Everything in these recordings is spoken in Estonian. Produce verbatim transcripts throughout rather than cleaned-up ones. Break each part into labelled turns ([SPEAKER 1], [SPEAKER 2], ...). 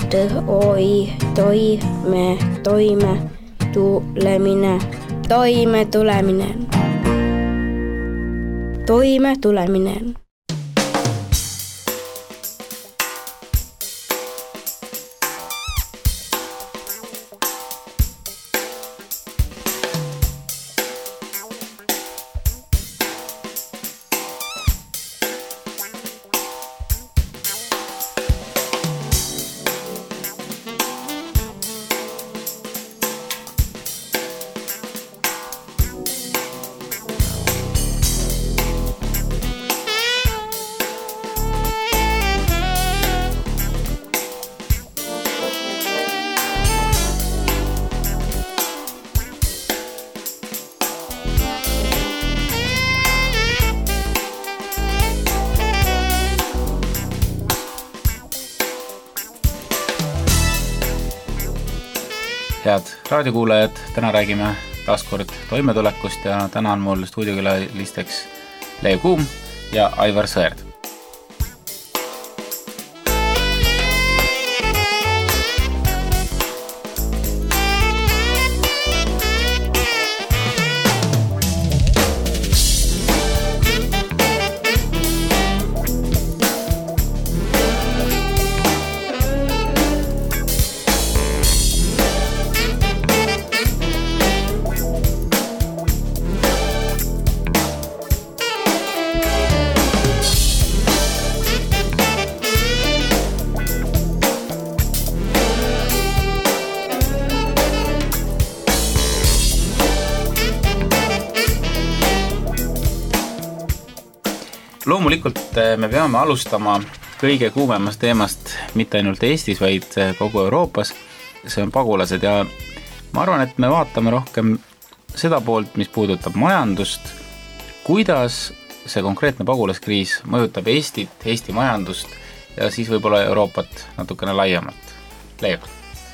[SPEAKER 1] T-O-I, toime, toime, tulemine, toime tuleminen, toime tuleminen.
[SPEAKER 2] Head raadiokuulajad, täna räägime taas kord toimetulekust ja täna on mul stuudiokülalisteks Leiv Kuum ja Aivar Sõerd. Loomulikult me peame alustama kõige kuumemast teemast mitte ainult Eestis, vaid kogu Euroopas. See on pagulased ja ma arvan, et me vaatame rohkem seda poolt, mis puudutab majandust, kuidas see konkreetne pagulaskriis mõjutab Eestit, Eesti majandust ja siis võib-olla Euroopat natukene laiemalt. Leiv.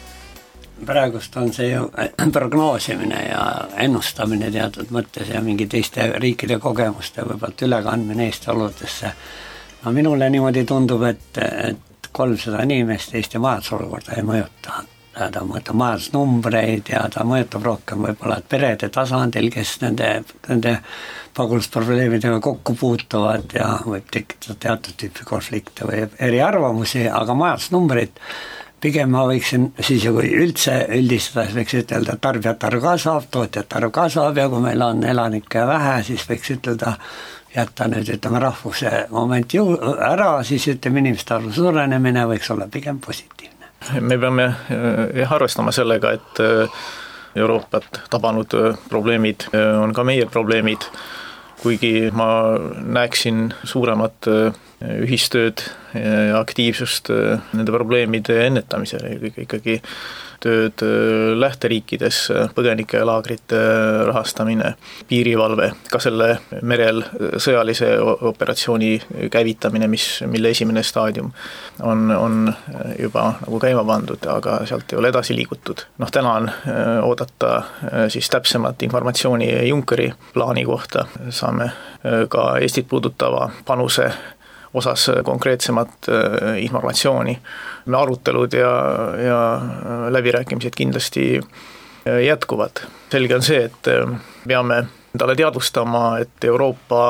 [SPEAKER 3] Praegust on see ju prognoosimine ja ennustamine teatud mõttes ja mingi teiste riikide kogemuste võivad ülekandmine Eesti oludesse. No minule niimoodi tundub, et, et kolmsada inimest Eesti majandusolukorda ei mõjuta. Ta mõjutab majandusnumbreid ja ta mõjutab rohkem võib-olla perede tasandil, kes nende, nende pagulasprobleemidega kokku puutuvad ja võib tekitada teatud tüüpi konflikte või eriarvamusi, aga majandusnumbrid pigem ma võiksin siis ju kui üldse üldistada, siis võiks ütelda, et tarbijate arv kasvab, tootjate arv kasvab ja kui meil on elanikke vähe, siis võiks ütelda, jätta nüüd ütleme rahvuse moment ju ära, siis ütleme inimeste arvu suurenemine võiks olla pigem positiivne.
[SPEAKER 4] Me peame arvestama sellega, et Euroopat tabanud probleemid on ka meie probleemid, kuigi ma näeksin suuremat ühistööd ja aktiivsust nende probleemide ennetamisel, ikkagi tööd lähteriikides, põgenike laagrite rahastamine, piirivalve, ka selle merel sõjalise operatsiooni käivitamine, mis, mille esimene staadium on, on juba nagu käima pandud, aga sealt ei ole edasi liigutud. Noh, täna on oodata siis täpsemat informatsiooni Junckeri plaani kohta, saame ka Eestit puudutava panuse osas konkreetsemat informatsiooni. Arutelud ja, ja läbirääkimised kindlasti jätkuvad. Selge on see, et peame endale teadvustama, et Euroopa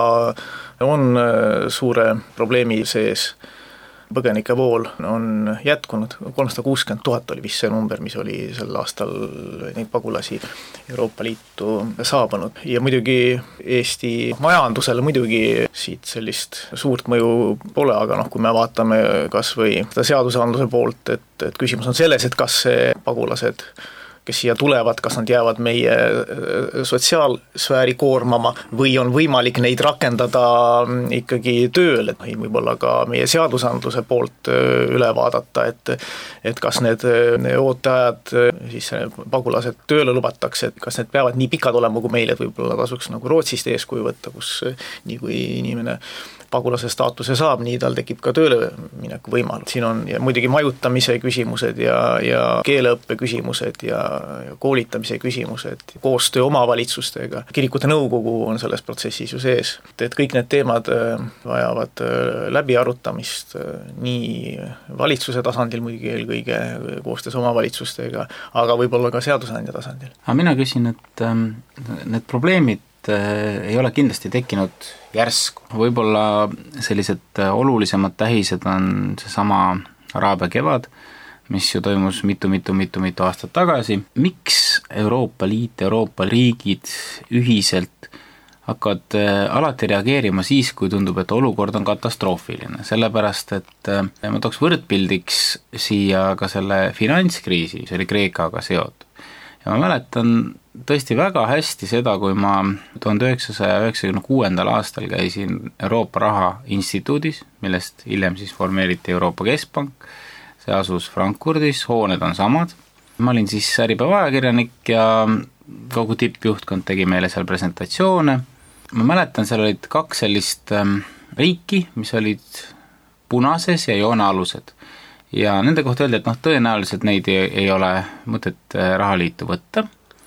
[SPEAKER 4] on suure probleemi sees. Põgenike vool on jätkunud, kolmsada kuuskümmend tuhat oli vist see number, mis oli sel aastal neid pagulasi Euroopa Liitu saabunud. Ja muidugi Eesti majandusele muidugi siit sellist suurt mõju pole, aga noh, kui me vaatame kas või seadusandluse poolt, et, et küsimus on selles, et kas see pagulased, kes siia tulevad, kas nad jäävad meie sotsiaalsfääri koormama või on võimalik neid rakendada ikkagi tööl, et võib-olla ka meie seadusandluse poolt üle vaadata, et, et kas need ooteajad, siis pagulased tööle lubatakse, et kas need peavad nii pikad olema kui meil, et võib-olla tasuks nagu Rootsist eeskuju võtta, kus nii kui inimene pagulase staatuse saab, nii tal tekib ka tööle mineku võimalus. Siin on ja muidugi majutamise küsimused ja, ja keeleõppe küsimused ja ja koolitamise küsimused, koostöö omavalitsustega, kirikute nõukogu on selles protsessis ju sees, et kõik need teemad vajavad läbiarutamist nii valitsuse tasandil muidugi eelkõige koostöös omavalitsustega, aga võib-olla ka seadusandja tasandil.
[SPEAKER 2] Aga mina küsin, et need probleemid ei ole kindlasti tekkinud järsku. Võib-olla sellised olulisemad tähised on seesama Araabia kevad, mis ju toimus mitu-mitu-mitu-mitu aastat tagasi. Miks Euroopa Liit, Euroopa riigid ühiselt hakkavad alati reageerima siis, kui tundub, et olukord on katastroofiline? Sellepärast, et ma tooks võrdpildiks siia ka selle finantskriisi, see oli Kreekaga seotud. Ja ma mäletan tõesti väga hästi seda, kui ma tuhande üheksasaja üheksakümne kuuendal aastal käisin Euroopa Raha Instituudis, millest hiljem siis formeeriti Euroopa Keskpank. See asus Frankfurdis, hooned on samad. Ma olin siis Äripäeva ajakirjanik ja kogu tippjuhtkond tegi meile seal presentatsioone. Ma mäletan, seal olid kaks sellist riiki, mis olid punases ja joonealused. Ja nende kohta öeldi, et noh, tõenäoliselt neid ei, ei ole mõtet rahaliitu võtta.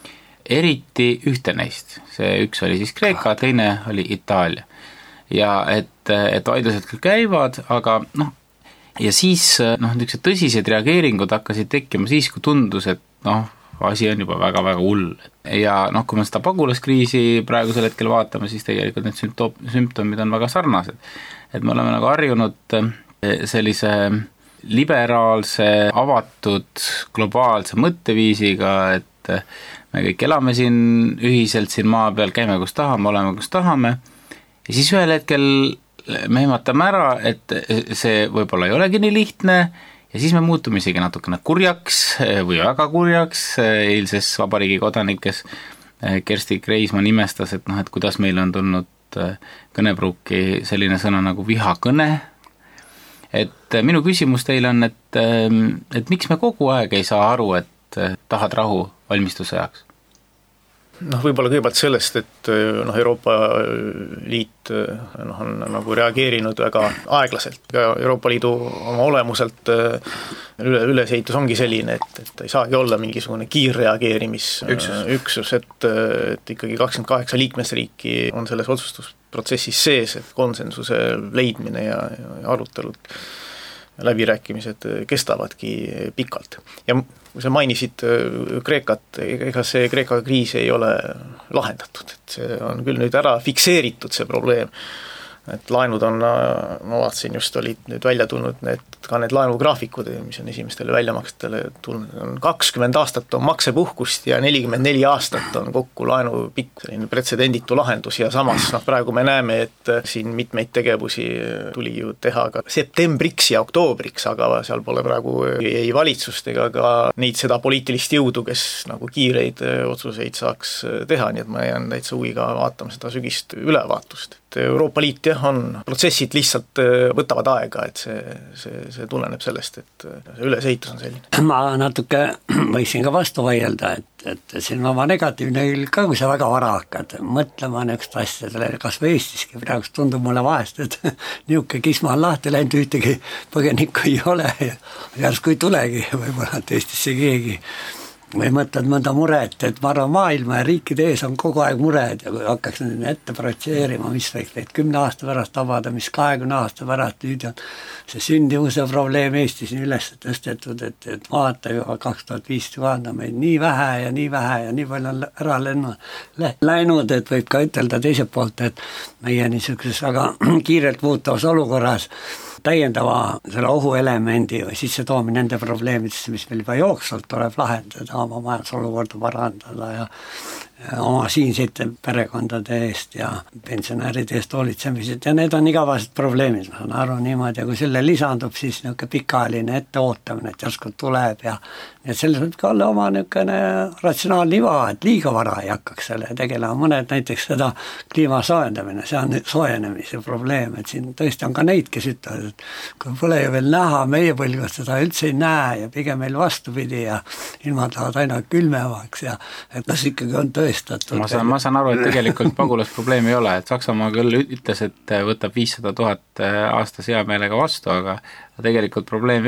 [SPEAKER 2] Eriti ühte neist. See üks oli siis Kreeka, teine oli Itaalia. Ja et, et vaidlused küll käivad, aga noh, ja siis noh, niisugused tõsised reageeringud hakkasid tekkima siis, kui tundus, et noh, asi on juba väga-väga hull. Ja noh, kui me seda pagulaskriisi praegusel hetkel vaatame, siis tegelikult need sümptomid on väga sarnased. Et me oleme nagu harjunud sellise liberaalse, avatud, globaalse mõtteviisiga, et me kõik elame siin ühiselt siin maa peal, käime kus tahame, oleme kus tahame. Ja siis ühel hetkel me ehmatame ära, et see võib-olla ei olegi nii lihtne ja siis me muutume isegi natukene kurjaks või väga kurjaks. Eilses Vabariigi kodanikes Kersti Kreismann imestas, et noh, et kuidas meil on tulnud kõnepruuki selline sõna nagu vihakõne. Et minu küsimus teile on, et, et miks me kogu aeg ei saa aru, et tahad rahu valmistusajaks?
[SPEAKER 4] Noh, võib-olla kõigepealt sellest, et noh, Euroopa Liit noh, on nagu reageerinud väga aeglaselt. Euroopa Liidu oma olemuselt üle, ülesehitus ongi selline, et, et ei saagi olla mingisugune kiirreageerimis üksus, üksus et, et ikkagi kakskümmend kaheksa liikmesriiki on selles otsustusprotsessis sees, et konsensuse leidmine ja, ja arutelud läbirääkimised kestavadki pikalt. Ja kui sa mainisid Kreekat, ega see Kreeka kriis ei ole lahendatud, et see on küll nüüd ära fikseeritud see probleem, et laenud on, ma vaatasin just, olid nüüd välja tulnud need, ka need laenugraafikud, mis on esimestele väljamaksetele tulnud, on kakskümmend aastat on maksepuhkust ja nelikümmend neli aastat on kokku laenu pikk selline pretsedenditu lahendus ja samas noh, praegu me näeme, et siin mitmeid tegevusi tuli ju teha ka septembriks ja oktoobriks, aga seal pole praegu ei valitsust ega ka neid seda poliitilist jõudu, kes nagu kiireid otsuseid saaks teha, nii et ma jään täitsa huviga vaatama seda sügist ülevaatust. Euroopa Liit jah, on protsessid lihtsalt võtavad aega, et see, see, see tuleneb sellest, et see ülesehitus on selline.
[SPEAKER 3] Ma natuke võiksin ka vastu vaielda, et, et siin oma negatiivne ka, kui sa väga vara hakkad mõtlema niisugust asjadele, kas või Eestiski praegu tundub mulle vahest, et niisugune kisma on lahti läinud, ühtegi põgenikku ei ole ja järsku ei tulegi võib-olla, et Eestisse keegi või mõtled mõnda muret, et ma arvan, maailma ja riikide ees on kogu aeg mured ja kui hakkaks ette projitseerima, mis võiks neid kümne aasta pärast tabada, mis kahekümne aasta pärast, nüüd on see sündivuse probleem Eestis nii üles tõstetud, et, et vaata juba kaks tuhat viiskümmend on meid nii vähe ja nii vähe ja nii palju on ära lennu, läinud, et võib ka ütelda teiselt poolt, et meie niisuguses väga kiirelt muutavas olukorras täiendava selle ohuelemendi või sisse toomi nende probleemidesse, mis meil juba jooksvalt tuleb lahendada, oma majandusolukorda parandada ja oma siinseid perekondade eest ja pensionäride eest hoolitsemised ja need on igavased probleemid, ma saan aru niimoodi ja kui selle lisandub siis niisugune pikaajaline etteootamine, et järsku tuleb ja et selles võib ka olla oma niisugune ratsionaalne iva, et liiga vara ei hakkaks selle tegelema, mõned näiteks seda kliima soojendamine, see on soojenemise probleem, et siin tõesti on ka neid, kes ütlevad, et kui pole ju veel näha, meie põlvkond seda üldse ei näe ja pigem meil vastupidi ja ilmad lähevad aina külmemaks ja et kas ikkagi on tõesti
[SPEAKER 2] Ma saan, ma saan aru, et tegelikult pagulasprobleemi ei ole, et Saksamaa küll ütles, et võtab viissada tuhat aastas hea meelega vastu, aga tegelikult probleemi ei ole.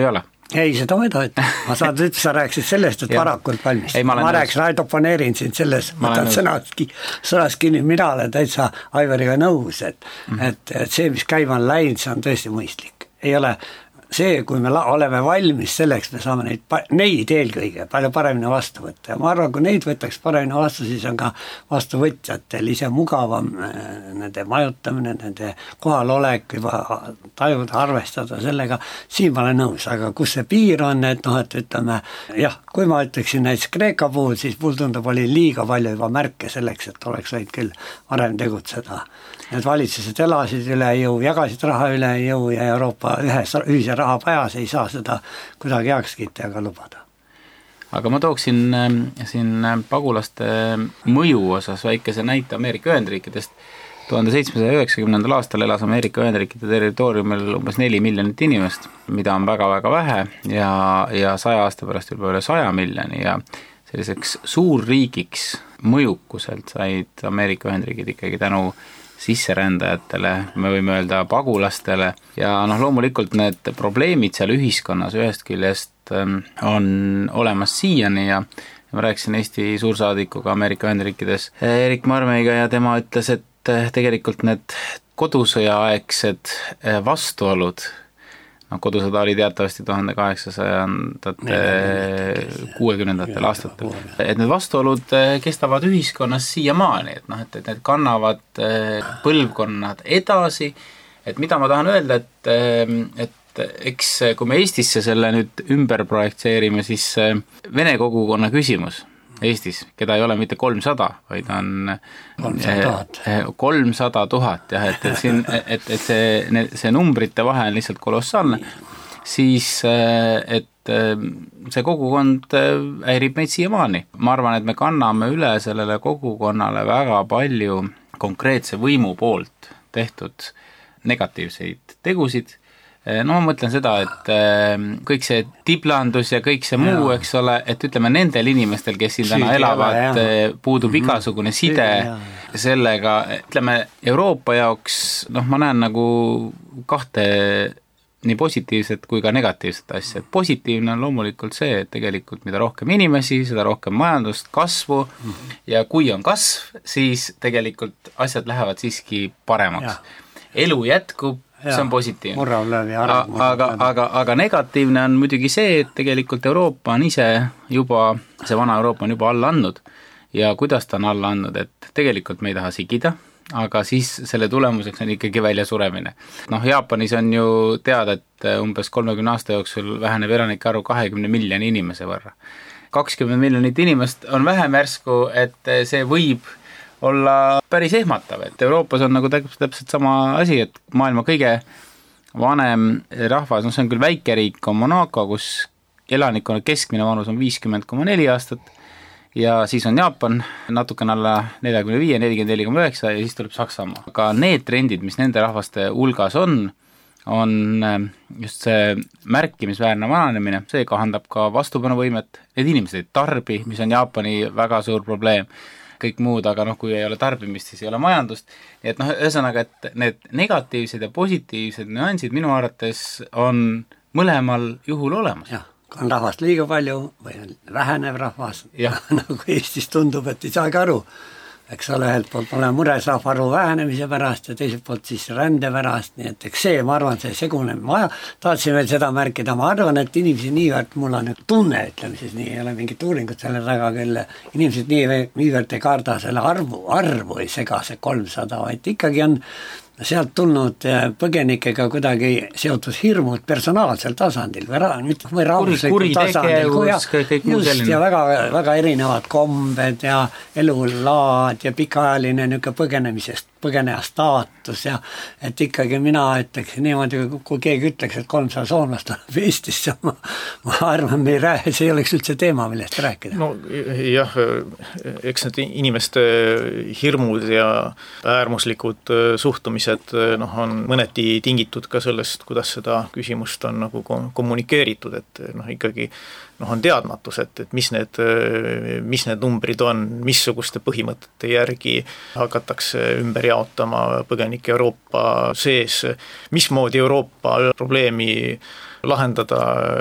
[SPEAKER 3] Ei, seda ma ei toeta. Ma saan, et sa rääkisid sellest, et varakult valmis. Ei, ma, ma rääksin, ainult oponeerin sind selles, võtan sõnast, sõnast kinni, mina olen täitsa Aivariga nõus, et, mm. et, et see, mis käima on läinud, see on tõesti mõistlik. Ei ole see, kui me oleme valmis selleks, me saame neid, neid eelkõige palju paremini vastu võtta. Ja ma arvan, kui neid võtaks paremini vastu, siis on ka vastuvõtjatel ise mugavam nende majutamine, nende kohalolek, juba tajuda, arvestada sellega. Siin ma olen nõus, aga kus see piir on, et noh, et ütleme, jah, kui ma ütleksin näiteks Kreeka puhul, siis mul tundub oli liiga palju juba märke selleks, et oleks võid küll varem tegutseda. Need valitsused elasid üle jõu, jagasid raha üle jõu ja Euroopa ühes, ühise raha pajas ei saa seda kuidagi heaks kiita ega lubada.
[SPEAKER 2] Aga ma tooksin siin pagulaste mõju osas väikese näite Ameerika Ühendriikidest. tuhande seitsmesaja üheksakümnendal aastal elas Ameerika Ühendriikide territooriumil umbes neli miljonit inimest, mida on väga-väga vähe ja, ja saja aasta pärast juba üle saja miljoni ja selliseks suurriigiks mõjukuselt said Ameerika Ühendriigid ikkagi tänu sisserändajatele, me võime öelda pagulastele ja noh, loomulikult need probleemid seal ühiskonnas ühest küljest on olemas siiani ja ma rääkisin Eesti suursaadikuga Ameerika Ühendriikides Erik Marmeiga ja tema ütles, et tegelikult need kodusõjaaegsed vastuolud, no kodusõda oli teatavasti tuhande kaheksasajandate kuuekümnendatel aastatel, et need vastuolud kestavad ühiskonnas siiamaani, et noh, et, et need kannavad põlvkonnad edasi, et mida ma tahan öelda, et, et eks kui me Eestisse selle nüüd ümber projekteerime, siis vene kogukonna küsimus Eestis, keda ei ole mitte kolmsada, vaid on kolmsada tuhat, jah, et, et siin, et, et see, see numbrite vahe on lihtsalt kolossaalne, siis et see kogukond häirib meid siiamaani. Ma arvan, et me kanname üle sellele kogukonnale väga palju konkreetse võimu poolt tehtud negatiivseid tegusid. No ma mõtlen seda, et kõik see tiblandus ja kõik see muu, eks ole, et ütleme nendel inimestel, kes siin täna elavad, puudub igasugune side sellega, ütleme Euroopa jaoks, noh ma näen nagu kahte nii positiivset kui ka negatiivset asja. Et positiivne on loomulikult see, et tegelikult mida rohkem inimesi, seda rohkem majandust, kasvu ja kui on kasv, siis tegelikult asjad lähevad siiski paremaks. Elu jätkub, see on positiivne. Aga, aga, aga negatiivne on muidugi see, et tegelikult Euroopa on ise juba, see vana Euroopa on juba alla andnud ja kuidas ta on alla andnud, et tegelikult me ei taha sigida, aga siis selle tulemuseks on ikkagi väljasuremine. Noh, Jaapanis on ju teada, et umbes kolmekümne aasta jooksul väheneb elanike arvu kahekümne miljoni inimese võrra. kakskümmend miljonit inimest on vähem järsku, et see võib olla päris ehmatav, et Euroopas on nagu täpselt sama asi, et maailma kõige vanem rahvas, no see on küll väike riik, on Monaco, kus elanikkonna keskmine vanus on viiskümmend koma neli aastat ja siis on Jaapan natukene alla nelikümmend viis, nelikümmend neli koma üheksa ja siis tuleb Saksamaa. Aga need trendid, mis nende rahvaste hulgas on, on just see märkimisväärne vananemine, see kahandab ka vastupanuvõimet, need inimesed ei tarbi, mis on Jaapani väga suur probleem, kõik muud, aga noh, kui ei ole tarbimist, siis ei ole majandust. Et noh, ühesõnaga, et need negatiivsed ja positiivsed nüansid minu arvates on mõlemal juhul olemas.
[SPEAKER 3] Jah, kui on rahvast liiga palju või vähenev rahvas, nagu Eestis tundub, et ei saagi aru. Eks ole, ühelt poolt ma olen mures rahvaarvu vähenemise pärast ja teiselt poolt siis rände pärast, nii et eks see, ma arvan, see segune, ma tahtsin veel seda märkida, ma arvan, et inimesi niivõrd, mul on tunne, ütleme siis nii, ei ole mingit uuringut selle taga küll, inimesed nii, niivõrd ei kaarda selle arvu, arvu ei sega see kolmsada, vaid ikkagi on sealt tulnud põgenikega kuidagi seotud hirmud personaalsel tasandil või, ra- või rahvuslikul tasandil. Just, ja väga, väga erinevad kombed ja elulaad ja pikaajaline niisugune põgenemisest, põgeneja staatus ja et ikkagi mina ütleks niimoodi, kui keegi ütleks, et kolmsada soomlast on Eestisse, ma, ma arvan, me ei räägi, see ei oleks üldse teema, millest rääkida.
[SPEAKER 4] No jah, eks need inimeste hirmud ja äärmuslikud suhtumised noh, on mõneti tingitud ka sellest, kuidas seda küsimust on nagu kommunikeeritud, et noh, ikkagi noh, on teadmatus, et, et mis need, mis need numbrid on, missuguste põhimõtete järgi hakatakse ümber jaotama põgenike Euroopa sees, mismoodi Euroopa probleemi lahendada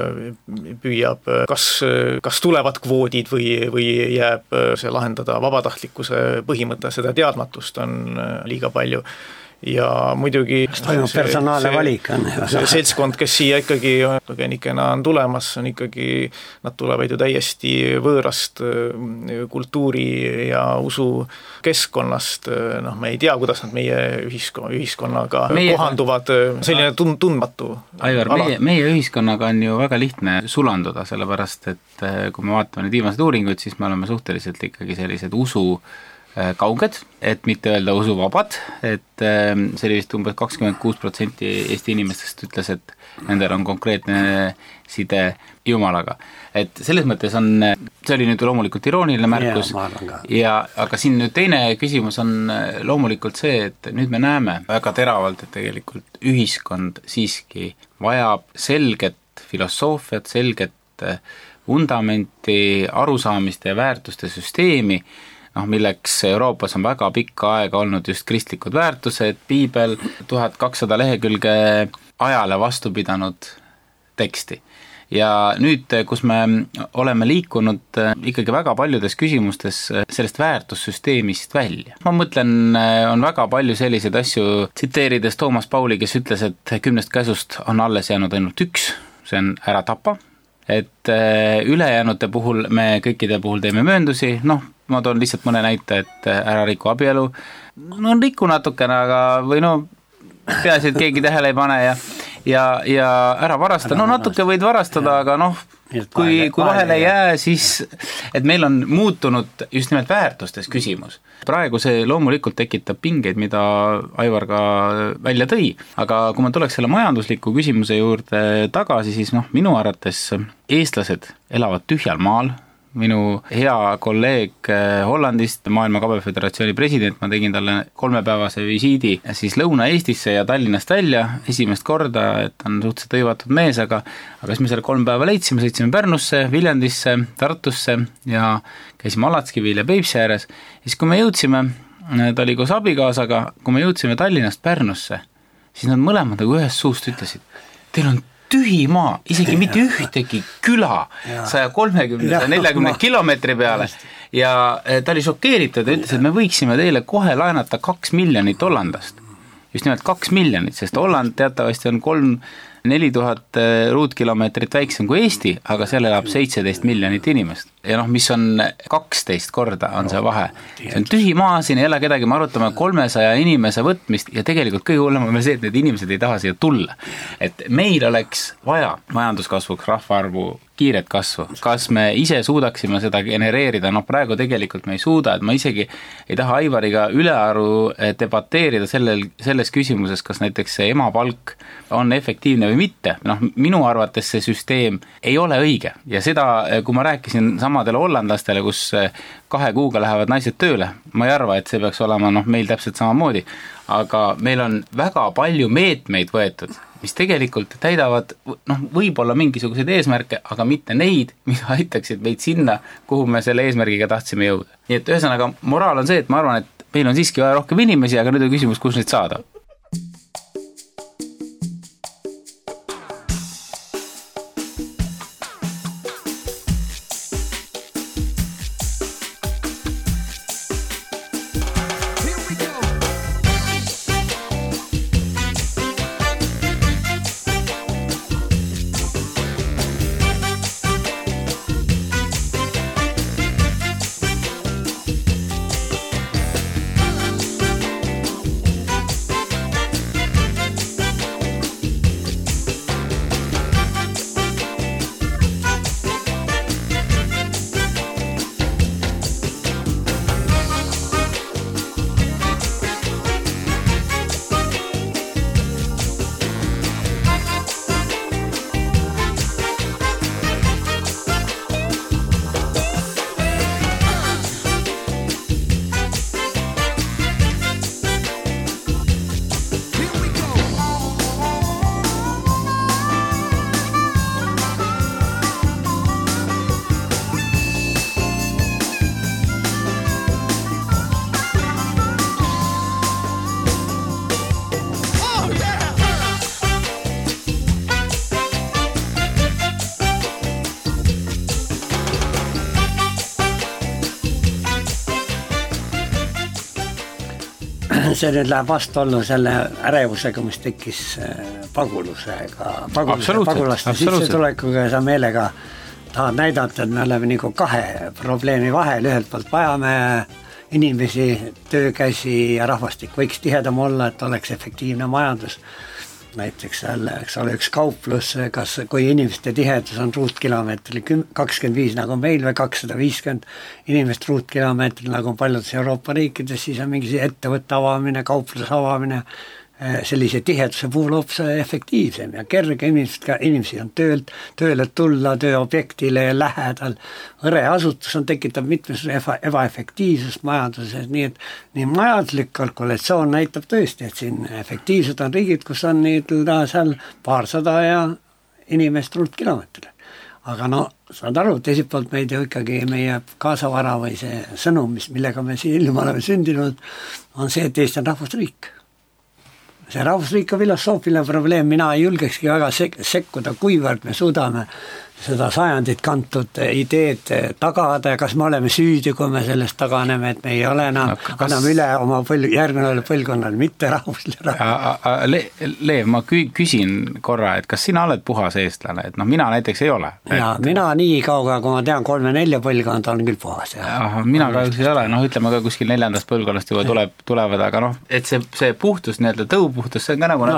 [SPEAKER 4] püüab, kas, kas tulevad kvoodid või, või jääb see lahendada vabatahtlikkuse põhimõte, seda teadmatust on liiga palju. Ja muidugi
[SPEAKER 3] toimub personaalne valik on.
[SPEAKER 4] See seltskond, kes siia ikkagi põgenikena on tulemas, on ikkagi, nad tulevad ju täiesti võõrast kultuuri ja usu keskkonnast, noh, me ei tea, kuidas nad meie ühiskonna, ühiskonnaga meie... kohanduvad, selline tund, tundmatu.
[SPEAKER 2] Aivar, meie, meie ühiskonnaga on ju väga lihtne sulanduda, sellepärast et kui me vaatame need viimased uuringuid, siis me oleme suhteliselt ikkagi sellised usu kauged, et mitte öelda usuvabad, et see oli vist umbes kakskümmend kuus protsenti Eesti inimestest ütles, et nendel on konkreetne side Jumalaga. Et selles mõttes on, see oli nüüd loomulikult irooniline märkus, ja, ja, aga siin nüüd teine küsimus on loomulikult see, et nüüd me näeme väga teravalt, et tegelikult ühiskond siiski vajab selget filosoofiat, selget vundamenti, arusaamiste ja väärtuste süsteemi, noh, milleks Euroopas on väga pikka aega olnud just kristlikud väärtused, piibel, tuhat kakssada lehekülge ajale vastu pidanud teksti. Ja nüüd, kus me oleme liikunud ikkagi väga paljudes küsimustes sellest väärtussüsteemist välja. Ma mõtlen, on väga palju selliseid asju, tsiteerides Toomas Pauli, kes ütles, et kümnest käsust on alles jäänud ainult üks, see on ära tapa, et ülejäänute puhul me kõikide puhul teeme mööndusi, noh, ma toon lihtsalt mõne näite, et ära riku abielu, no riku natukene, aga või no peaasi, et keegi tähele ei pane ja, ja, ja ära varasta, no natuke võid varastada, aga noh, kui, kui vahele ei jää, siis et meil on muutunud just nimelt väärtustes küsimus. Praegu see loomulikult tekitab pingeid, mida Aivar ka välja tõi, aga kui ma tuleks selle majandusliku küsimuse juurde tagasi, siis noh, minu arvates eestlased elavad tühjal maal. Minu hea kolleeg Hollandist, Maailma Kabeföderatsiooni president, ma tegin talle kolmepäevase visiidi siis Lõuna-Eestisse ja Tallinnast välja esimest korda, et on suhteliselt õivatud mees, aga aga siis me selle kolm päeva leidsime, sõitsime Pärnusse, Viljandisse, Tartusse ja käisime Alatskivil ja Peipsi ääres. Ja siis kui me jõudsime, ta oli koos abikaasaga, kui me jõudsime Tallinnast Pärnusse, siis nad mõlemad nagu ühest suust ütlesid, teil on tühi maa, isegi mitte ühtegi küla saja kolmekümne, saja neljakümne kilomeetri peale ja ta oli šokeeritud ja ütles, et me võiksime teile kohe laenata kaks miljonit Hollandast. Just nimelt kaks miljonit, sest Holland teatavasti on kolm neli tuhat ruutkilomeetrit väiksem kui Eesti, aga seal elab seitseteist miljonit inimest. Ja noh, mis on kaksteist korda on see vahe. See on tühi maa, siin ei ole kedagi, me arutame kolmesaja inimese võtmist ja tegelikult kõige hullem on see, et need inimesed ei taha siia tulla. Et meil oleks vaja majanduskasvuks rahvaarvu kiiret kasvu. Kas me ise suudaksime seda genereerida? No praegu tegelikult me ei suuda, et ma isegi ei taha Aivariga ülearu debateerida sellel, selles küsimuses, kas näiteks see emapalk on efektiivne või mitte. Noh, minu arvates see süsteem ei ole õige ja seda, kui ma rääkisin samadele hollandlastele, kus kahe kuuga lähevad naised tööle, ma ei arva, et see peaks olema noh, meil täpselt samamoodi, aga meil on väga palju meetmeid võetud, mis tegelikult täidavad noh, võib-olla mingisuguseid eesmärke, aga mitte neid, mis aitaksid meid sinna, kuhu me selle eesmärgiga tahtsime jõuda. Nii et ühesõnaga, moraal on see, et ma arvan, et meil on siiski vaja rohkem inimesi, aga nüüd on küsimus, kus neid saada.
[SPEAKER 3] see nüüd läheb vastuollu selle ärevusega, mis tekkis pagulusega, paguluse, pagulaste sissetulekuga ja sa meelega tahad näidata, et me oleme nagu kahe probleemi vahel, ühelt poolt vajame inimesi, töökäsi ja rahvastik võiks tihedam olla, et oleks efektiivne majandus. Näiteks seal, eks ole, üks kauplus, kas, kui inimeste tihedus on ruutkilomeetri kakskümmend viis nagu meil või kakssada viiskümmend inimest ruutkilomeetri nagu paljudes Euroopa riikides, siis on mingi ettevõtte avamine, kaupluse avamine, sellise tiheduse puhul hoopis efektiivsem ja kerge inimesed, inimesi on töölt, tööle tulla, tööobjektile ja lähedal. Õreasutus on tekitab mitmes eba, ebaefektiivsust majanduses, nii et nii majanduslik kalkulatsioon näitab tõesti, et siin efektiivsed on riigid, kus on nii seal paarsada ja inimest ruutkilomeetrile. Aga no, saad aru, teiselt poolt meid ju ikkagi meie kaasavara või see sõnum, millega me siin ilma oleme sündinud, on see, et Eesti on rahvusriik. See rahvusriik on filosoofiline probleem, mina ei julgekski väga sek- sekkuda, kuivõrd me suudame seda sajandit kantud ideed tagada ja kas me oleme süüdi, kui me sellest taganeme, et me ei ole enam no, kas... anname üle oma põl- järgnevale põlvkonnale, mitte rahvusle rahvus.
[SPEAKER 2] Le- Leev, ma kü- küsin korra, et kas sina oled puhas eestlane, et noh, mina näiteks ei ole.
[SPEAKER 3] Ja et... mina nii kauga, kui ma tean kolme-nelja põlvkonda on küll puhas.
[SPEAKER 2] Aha, mina ka ei ole, noh ütleme ka kuskil neljandast põlvkonnast juba tuleb, tulevad, aga noh, et see, see puhtus, nii-öelda tõupuhtus, see on ka nagu
[SPEAKER 3] no,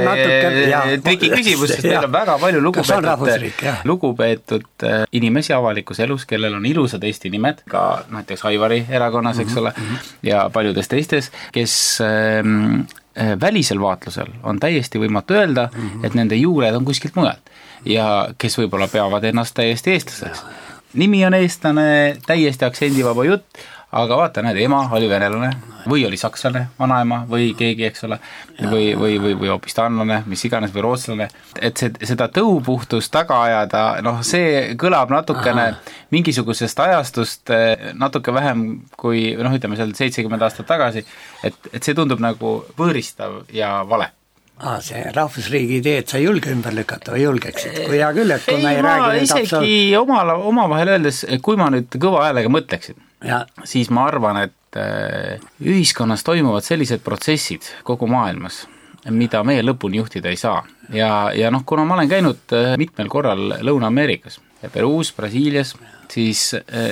[SPEAKER 3] natuke
[SPEAKER 2] triki küsimus, sest meil on väga palju lugupeetud lugupeetud inimesi avalikus elus, kellel on ilusad Eesti nimed, ka näiteks Aivari erakonnas, eks ole, ja paljudes teistes, kes ähm, välisel vaatlusel on täiesti võimatu öelda, et nende juured on kuskilt mujalt ja kes võib-olla peavad ennast täiesti eestlaseks. Nimi on eestlane, täiesti aktsendivaba jutt, aga vaata, näed, ema oli venelane või oli sakslane, vanaema või keegi, eks ole, või, või, või, või hoopis taanlane, mis iganes, või rootslane. Et see, seda tõupuhtust taga ajada, noh, see kõlab natukene Aha. mingisugusest ajastust natuke vähem kui, noh, ütleme seal seitsekümmend aastat tagasi, et, et see tundub nagu võõristav ja vale.
[SPEAKER 3] Ah, see rahvusriigi ideed sa ei julge ümber lükata või julgeksid? Kui hea küll, et kui
[SPEAKER 2] ei,
[SPEAKER 3] me ei
[SPEAKER 2] ma
[SPEAKER 3] räägi
[SPEAKER 2] isegi absoluut... oma, oma vahel öeldes, kui ma nüüd kõva häälega mõtleksin, ja. siis ma arvan, et ühiskonnas toimuvad sellised protsessid kogu maailmas, mida meie lõpuni juhtida ei saa. Ja, ja noh, kuna ma olen käinud mitmel korral Lõuna-Ameerikas, Peruus, Brasiilias, siis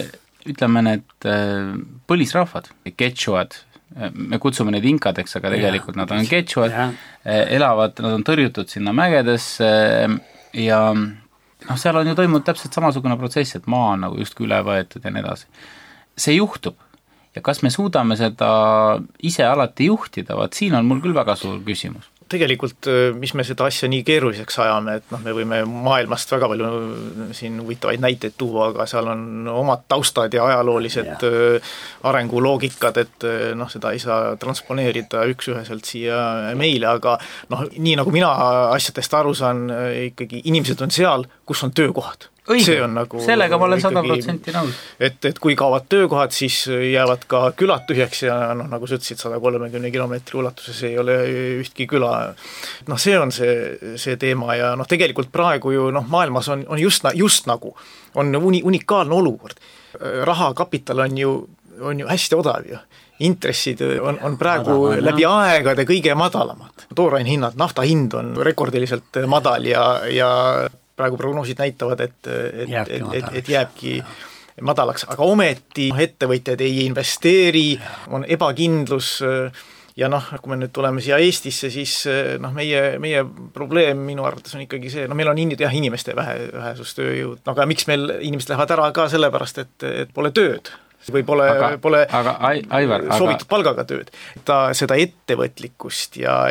[SPEAKER 2] ütleme need põlisrahvad, quechuad, me kutsume neid inkadeks, aga tegelikult ja, nad on quechuad, elavad, nad on tõrjutud sinna mägedesse ja noh, seal on ju toimunud täpselt samasugune protsess, et maa on nagu justkui üle võetud ja nii edasi. See juhtub ja kas me suudame seda ise alati juhtida, vaat siin on mul küll väga suur küsimus.
[SPEAKER 4] Tegelikult, mis me seda asja nii keeruliseks ajame, et noh, me võime maailmast väga palju siin huvitavaid näiteid tuua, aga seal on omad taustad ja ajaloolised ja. arenguloogikad, et noh, seda ei saa transponeerida üks-üheselt siia meile, aga noh, nii nagu mina asjadest aru saan, ikkagi inimesed on seal, kus on töökohad.
[SPEAKER 2] Õige, nagu sellega ma olen sada protsenti nõus.
[SPEAKER 4] Et, et kui kaovad töökohad, siis jäävad ka külad tühjaks ja noh, nagu sa ütlesid, sada kolmekümne kilomeetri ulatuses ei ole ühtki küla. Noh, see on see, see teema ja noh, tegelikult praegu ju noh, maailmas on, on just, just nagu on uni, unikaalne olukord. Raha, kapital on ju, on ju hästi odav ju. Intressid on, on praegu madal, läbi aegade kõige madalamad. Toorain hinnad, nafta hind on rekordiliselt madal ja, ja praegu prognoosid näitavad, et, et, jääbki et, et, et jääbki madalaks, aga ometi ettevõtjad ei investeeri, on ebakindlus ja noh, kui me nüüd tuleme siia Eestisse, siis noh, meie, meie probleem minu arvates on ikkagi see, no meil on in, jah, inimeste vähe, vähesustööjõud, no aga miks meil inimesed lähevad ära ka sellepärast, et, et pole tööd või pole, aga, pole
[SPEAKER 2] aga, Aivar,
[SPEAKER 4] soovitud
[SPEAKER 2] aga...
[SPEAKER 4] palgaga tööd. Ta seda ettevõtlikkust ja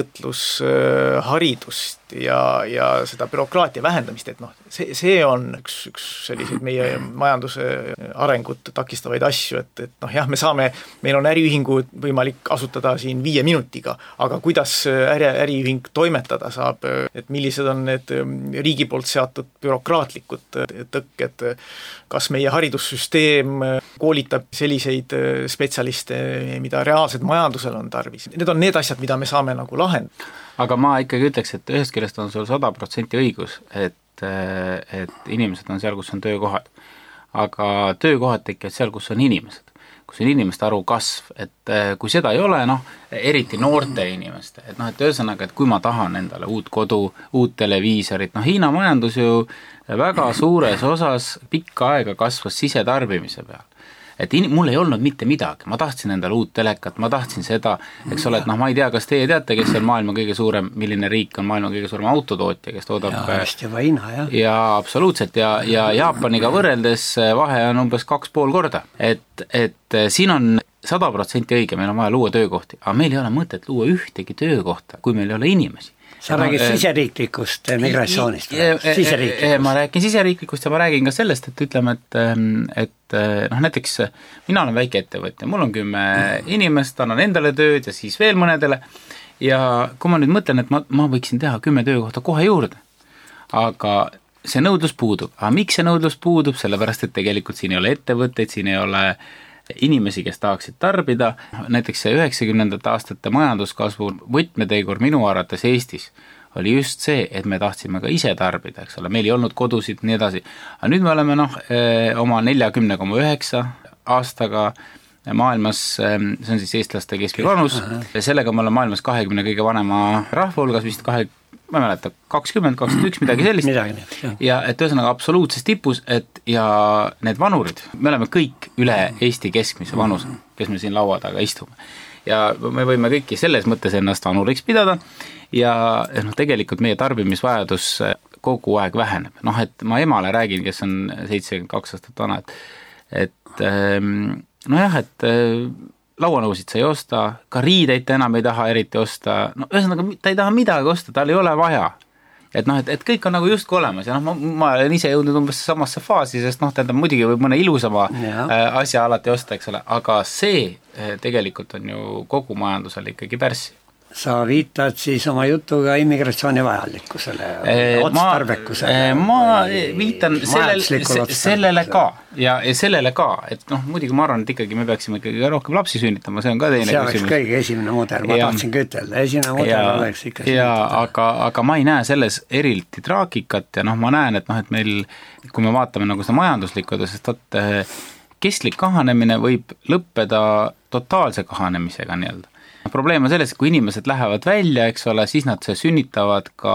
[SPEAKER 4] ettevõtlusharidust ja, ja seda bürokraatia vähendamist, et noh, see, see on üks, üks selliseid meie majanduse arengut takistavaid asju, et, et noh, jah, me saame, meil on äriühingu võimalik asutada siin viie minutiga, aga kuidas äri, äriühing toimetada saab, et millised on need riigi poolt seatud bürokraatlikud tõkked, kas meie haridussüsteem koolitab selliseid spetsialiste, mida reaalselt majandusel on tarvis. Need on need asjad, mida me saame nagu lahendada.
[SPEAKER 2] Aga ma ikkagi ütleks, et ühest küljest on sul sada protsenti õigus, et, et inimesed on seal, kus on töökohad. Aga töökohad tekivad seal, kus on inimesed. kus on inimeste arvu kasv, et kui seda ei ole, noh, eriti noorte inimeste, et noh, et ühesõnaga, et kui ma tahan endale uut kodu, uut televiisorit, noh, Hiina majandus ju väga suures osas pikka aega kasvas sisetarbimise peal. Et in, mul ei olnud mitte midagi, ma tahtsin endale uut telekat, ma tahtsin seda, eks ole, et noh, ma ei tea, kas teie teate, kes on maailma kõige suurem, milline riik on maailma kõige suurem autotootja, kes toodab
[SPEAKER 3] ja, hästi juba Hiina, jah.
[SPEAKER 2] Ja absoluutselt, ja, ja Jaapaniga võrreldes vahe on umbes kaks pool korda, et, et siin on sada protsenti õige, meil on vaja luua töökohti, aga meil ei ole mõtet luua ühtegi töökohta, kui meil ei ole inimesi.
[SPEAKER 3] Sa räägid siseriiklikust migratsioonist? Siseriiklikust.
[SPEAKER 2] Ma räägin siseriiklikust ja ma räägin ka sellest, et ütleme, et, et noh, näiteks mina olen väike ettevõtja, mul on kümme inimest, annan endale tööd ja siis veel mõnedele ja kui ma nüüd mõtlen, et ma, ma võiksin teha kümme töökohta kohe juurde, aga see nõudlus puudub. Aga miks see nõudlus puudub? Sellepärast, et tegelikult siin ei ole ettevõtteid, siin ei ole inimesi, kes tahaksid tarbida, näiteks see üheksakümnendate aastate majanduskasvu võtmeteegur minu arvates Eestis oli just see, et me tahtsime ka ise tarbida, eks ole, meil ei olnud kodusid, nii edasi. Aga nüüd me oleme noh, oma neljakümne koma üheksa aastaga maailmas, see on siis eestlaste keskvanus, ja sellega me oleme maailmas kahekümne kõige vanema rahva hulgas, vist kahe ma ei mäleta, kakskümmend, kakskümmend üks, midagi sellist.
[SPEAKER 3] Midagi, jah.
[SPEAKER 2] Ja et ühesõnaga absoluutses tipus, et ja need vanurid, me oleme kõik üle Eesti keskmise vanuse, kes me siin laua taga istume. Ja me võime kõiki selles mõttes ennast vanuriks pidada ja noh, tegelikult meie tarbimisvajadus kogu aeg väheneb. Noh, et ma emale räägin, kes on seitsekümmend kaks aastat vana, et, et nojah, et lauanõusid sa ei osta, ka riideid ta enam ei taha eriti osta, no ühesõnaga ta ei taha midagi osta, tal ei ole vaja. Et noh, et, et kõik on nagu justkui olemas ja noh, ma, ma olen ise jõudnud umbes samasse faasi, sest noh, tähendab muidugi võib mõne ilusama ja. asja alati osta, eks ole, aga see tegelikult on ju kogu majandusel ikkagi pärssi.
[SPEAKER 3] Sa viitad siis oma jutuga immigratsiooni vajalikkusele, otstarbekusele.
[SPEAKER 2] Ma, ma viitan sellel, sellele ka ja, ja sellele ka, et noh, muidugi ma arvan, et ikkagi me peaksime ikkagi rohkem lapsi sünnitama, see on ka teine
[SPEAKER 3] see
[SPEAKER 2] küsimus.
[SPEAKER 3] See oleks kõige esimene mudel, ma ja, tahtsin ka ütelda, esimene mudel ja, oleks ikka
[SPEAKER 2] ja, aga, aga ma ei näe selles erilti traagikat ja noh, ma näen, et noh, et meil, kui me vaatame nagu seda majanduslikku, sest et kestlik kahanemine võib lõppeda totaalse kahanemisega nii-öelda. Probleem on selles, et kui inimesed lähevad välja, eks ole, siis nad sünnitavad ka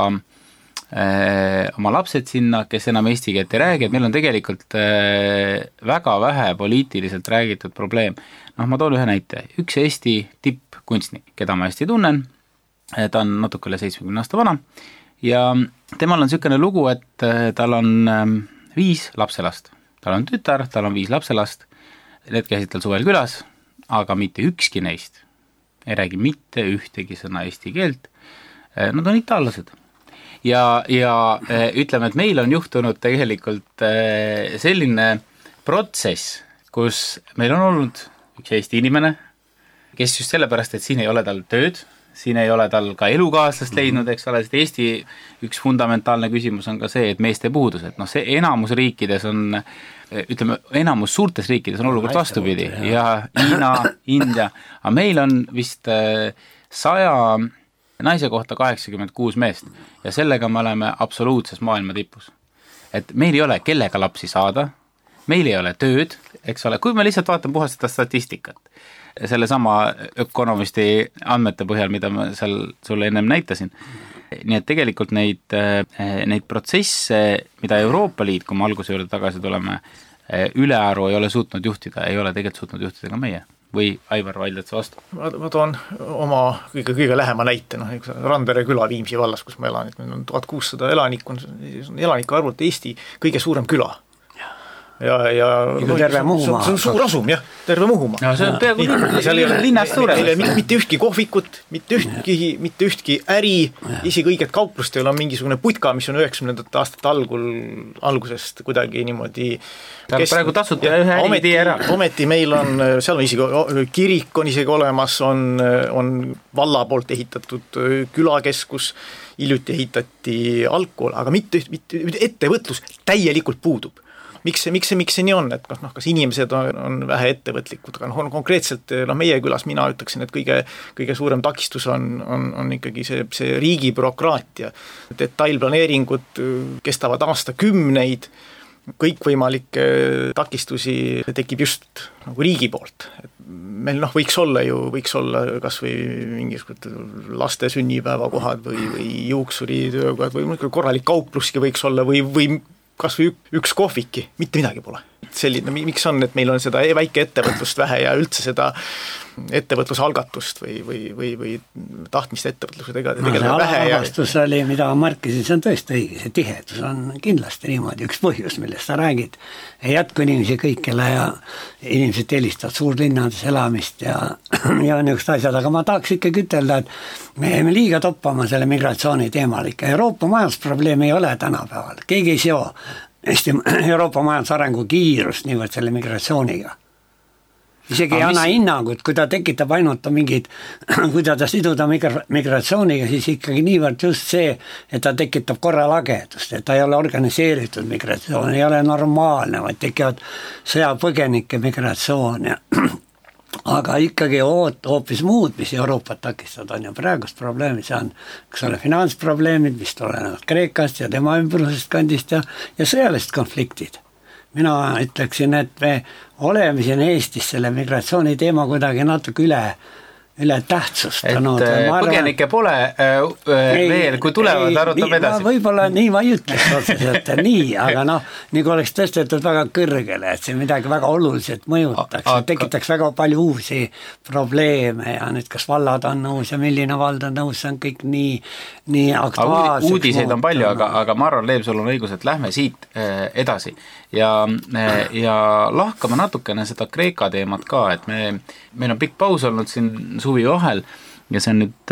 [SPEAKER 2] äh, oma lapsed sinna, kes enam eesti keelt ei räägi, et meil on tegelikult äh, väga vähe poliitiliselt räägitud probleem. Noh, ma toon ühe näite. Üks Eesti tippkunstnik, keda ma hästi tunnen, ta on natuke üle seitsmekümne aasta vana ja temal on niisugune lugu, et tal on äh, viis lapselast. Tal on tütar, tal on viis lapselast, need käisid tal suvel külas, aga mitte ükski neist ei räägi mitte ühtegi sõna eesti keelt, nad on itaallased. Ja, ja ütleme, et meil on juhtunud tegelikult selline protsess, kus meil on olnud üks Eesti inimene, kes just sellepärast, et siin ei ole tal tööd, siin ei ole tal ka elukaaslast leidnud, eks ole, sest Eesti üks fundamentaalne küsimus on ka see, et meeste puudus, et noh, see enamus riikides on ütleme, enamus suurtes riikides on olukord vastupidi ja Hiina, India, aga meil on vist saja naise kohta kaheksakümmend kuus meest ja sellega me oleme absoluutses maailma tipus. Et meil ei ole kellega lapsi saada, meil ei ole tööd, eks ole, kui me lihtsalt vaatame puhast seda statistikat, selle sama ökonomisti andmete põhjal, mida ma seal sulle ennem näitasin. Nii et tegelikult neid, neid protsesse, mida Euroopa Liit, kui me alguse juurde tagasi tuleme, ülearu ei ole suutnud juhtida, ei ole tegelikult suutnud juhtida ka meie. Või Aivar vaidled see vastu?
[SPEAKER 4] Ma, ma toon oma kõige, kõige lähema näite, noh, Randvere küla Viimsi vallas, kus ma elan, et meil on tuhat kuussada elanikku, elaniku arvult Eesti kõige suurem küla. Ja, ja
[SPEAKER 3] no, terve Muhumaa.
[SPEAKER 4] See on suur asum, jah, terve Muhumaa.
[SPEAKER 2] No, see on peaaegu linnast suurem.
[SPEAKER 4] Mitte ühtki kohvikut, mitte ühtki, mitte ühtki äri, isegi õiget kauplust ei ole mingisugune putka, mis on üheksakümnendate aastate algul, algusest kuidagi niimoodi
[SPEAKER 2] kes... praegu tasuta ühe äri ära.
[SPEAKER 4] Ometi meil on, seal on isegi kirik on isegi olemas, on, on valla poolt ehitatud külakeskus, hiljuti ehitati algkool, aga mitte, mitte ettevõtlus täielikult puudub. Miks see, miks see, miks see nii on, et noh, kas inimesed on, on vähe ettevõtlikud, aga no, konkreetselt no, meie külas mina ütleksin, et kõige, kõige suurem takistus on, on, on ikkagi see, see riigi bürokraatia. Detailplaneeringud kestavad aastakümneid kõikvõimalikke takistusi tekib just nagu riigi poolt. Meil noh, võiks olla ju, võiks olla kas või mingisugused laste sünnipäevakohad või, või juuksuritöökohad või korralik kaupluski võiks olla või, või kas või üks kohviki, mitte midagi pole. Selline, miks on, et meil on seda väike ettevõtlust vähe ja üldse seda ettevõtluse algatust või, või, või, või tahtmist ettevõtlusega
[SPEAKER 3] no, tegeleda vähe. Algastus ja... oli, mida markisin, see on tõesti õige, see tihedus on kindlasti niimoodi üks põhjus, millest sa räägid. Ei jätku inimesi kõikjale ja inimesed helistavad suurlinnades elamist ja, ja niisugused asjad, aga ma tahaks ikkagi ütelda, et me jääme liiga toppama selle migratsiooni teemal ikka. Euroopa majandusprobleem ei ole tänapäeval, keegi ei seo Eesti Euroopa majandusarengu kiirust niivõrd selle migratsiooniga. Isegi ei anna mis... hinnangut, kui ta tekitab ainult mingid, kui ta ta siduda migra- migratsiooniga, siis ikkagi niivõrd just see, et ta tekitab korralagedust, et ta ei ole organiseeritud migratsioon, ei ole normaalne, vaid tekivad sõjapõgenike migratsioon ja aga ikkagi oot, hoopis muud, mis Euroopat takistavad, on ju praegust probleemi, see on, kas ole finantsprobleemid, mis tulenevad Kreekast ja tema ümbrusest kandist ja, ja sõjalised konfliktid. Mina ütleksin, et me oleme siin Eestis selle migratsiooni teema kuidagi natuke üle, üle tähtsustanud.
[SPEAKER 2] Et põgenike pole äh, ei, veel, kui tulevad, ei, arutab nii, edasi.
[SPEAKER 3] Võib-olla nii ma ei ütleks otseselt nii, aga noh, nii kui oleks tõstetud väga kõrgele, et see midagi väga oluliselt mõjutaks, aga... tekitaks väga palju uusi probleeme ja nüüd kas vallad on nõus ja milline vald on nõus, see on kõik nii, nii aktuaalseks.
[SPEAKER 2] Uudiseid on palju, aga, aga ma arvan, Leeb, sul on õigus, et lähme siit edasi ja, ja lahkame natukene seda Kreeka teemat ka, et me, meil on pikk paus olnud siin suvi vahel ja see on nüüd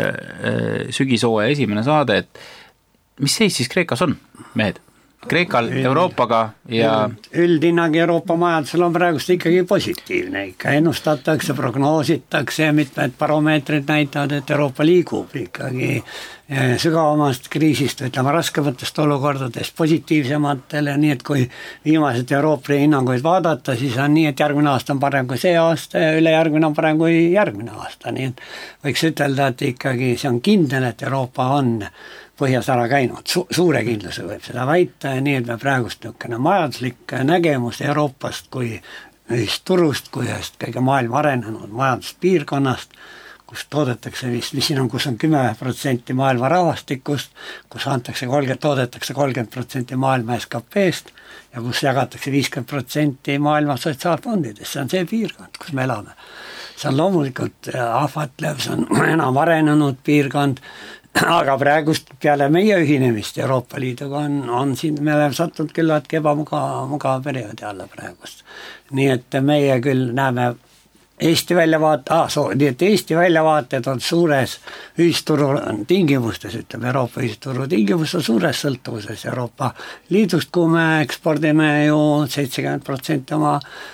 [SPEAKER 2] äh, sügisooja esimene saade, et mis seis siis Kreekas on, mehed? Kreekal, Euroopaga ja...
[SPEAKER 3] Üldhinnagi Euroopa majandusel on praegust ikkagi positiivne, ikka ennustatakse, prognoositakse ja mitmed baromeetrid näitavad, et Euroopa liigub ikkagi sügavamast kriisist, ütleme raskematest olukordadest positiivsematele, nii et kui viimased Euroopa hinnanguid vaadata, siis on nii, et järgmine aasta on parem kui see aasta ja ülejärgmine on parem kui järgmine aasta, nii et võiks ütelda, et ikkagi see on kindel, et Euroopa on põhjas ära käinud, Su- suure kindluse võib seda väita ja nii, et me praegust niisugune majanduslik nägemus Euroopast kui ühist turust, kui ühest kõige maailma arenenud majanduspiirkonnast, kus toodetakse vist, mis siin on, kus on kümme protsenti maailma rahvastikust, kus antakse kolmkümmend, toodetakse kolmkümmend protsenti maailma S K P-st ja kus jagatakse viiskümmend protsenti maailma sotsiaalfondidest, see on see piirkond, kus me elame. See on loomulikult ahvatlev, see on enam arenenud piirkond, aga praegust peale meie ühinemist Euroopa Liiduga on, on siin, me oleme sattunud küll vaatki ebamugav mugav perioodi alla praegust. Nii et meie küll näeme Eesti väljavaate, ah, so, nii et Eesti väljavaated on suures ühisturu tingimustes, ütleme Euroopa ühisturu tingimustes suures sõltuvuses Euroopa Liidust, kui me ekspordime ju seitsekümmend protsenti oma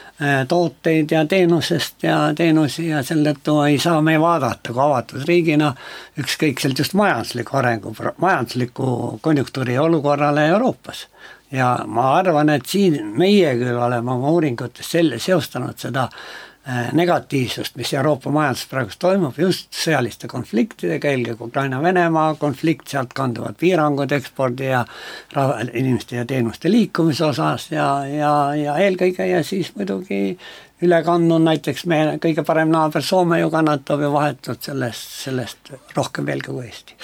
[SPEAKER 3] tooteid ja teenusest ja teenusi ja selle tõttu ei saa me vaadata kui avatud riigina ükskõikselt just majandusliku arengu, majandusliku konjunktuuri olukorrale Euroopas. Ja ma arvan, et siin meie küll oleme oma uuringutes selle seostanud seda negatiivsust, mis Euroopa majandus praegu toimub just sõjaliste konfliktidega, eelkõige Ukraina-Venemaa konflikt, sealt kanduvad piirangud ekspordi ja rahva, inimeste ja teenuste liikumise osas ja, ja, ja eelkõige ja siis muidugi üle kandnud näiteks meie kõige parem naaber Soome ju kannatab ja vahetult sellest, sellest rohkem veel kui Eesti.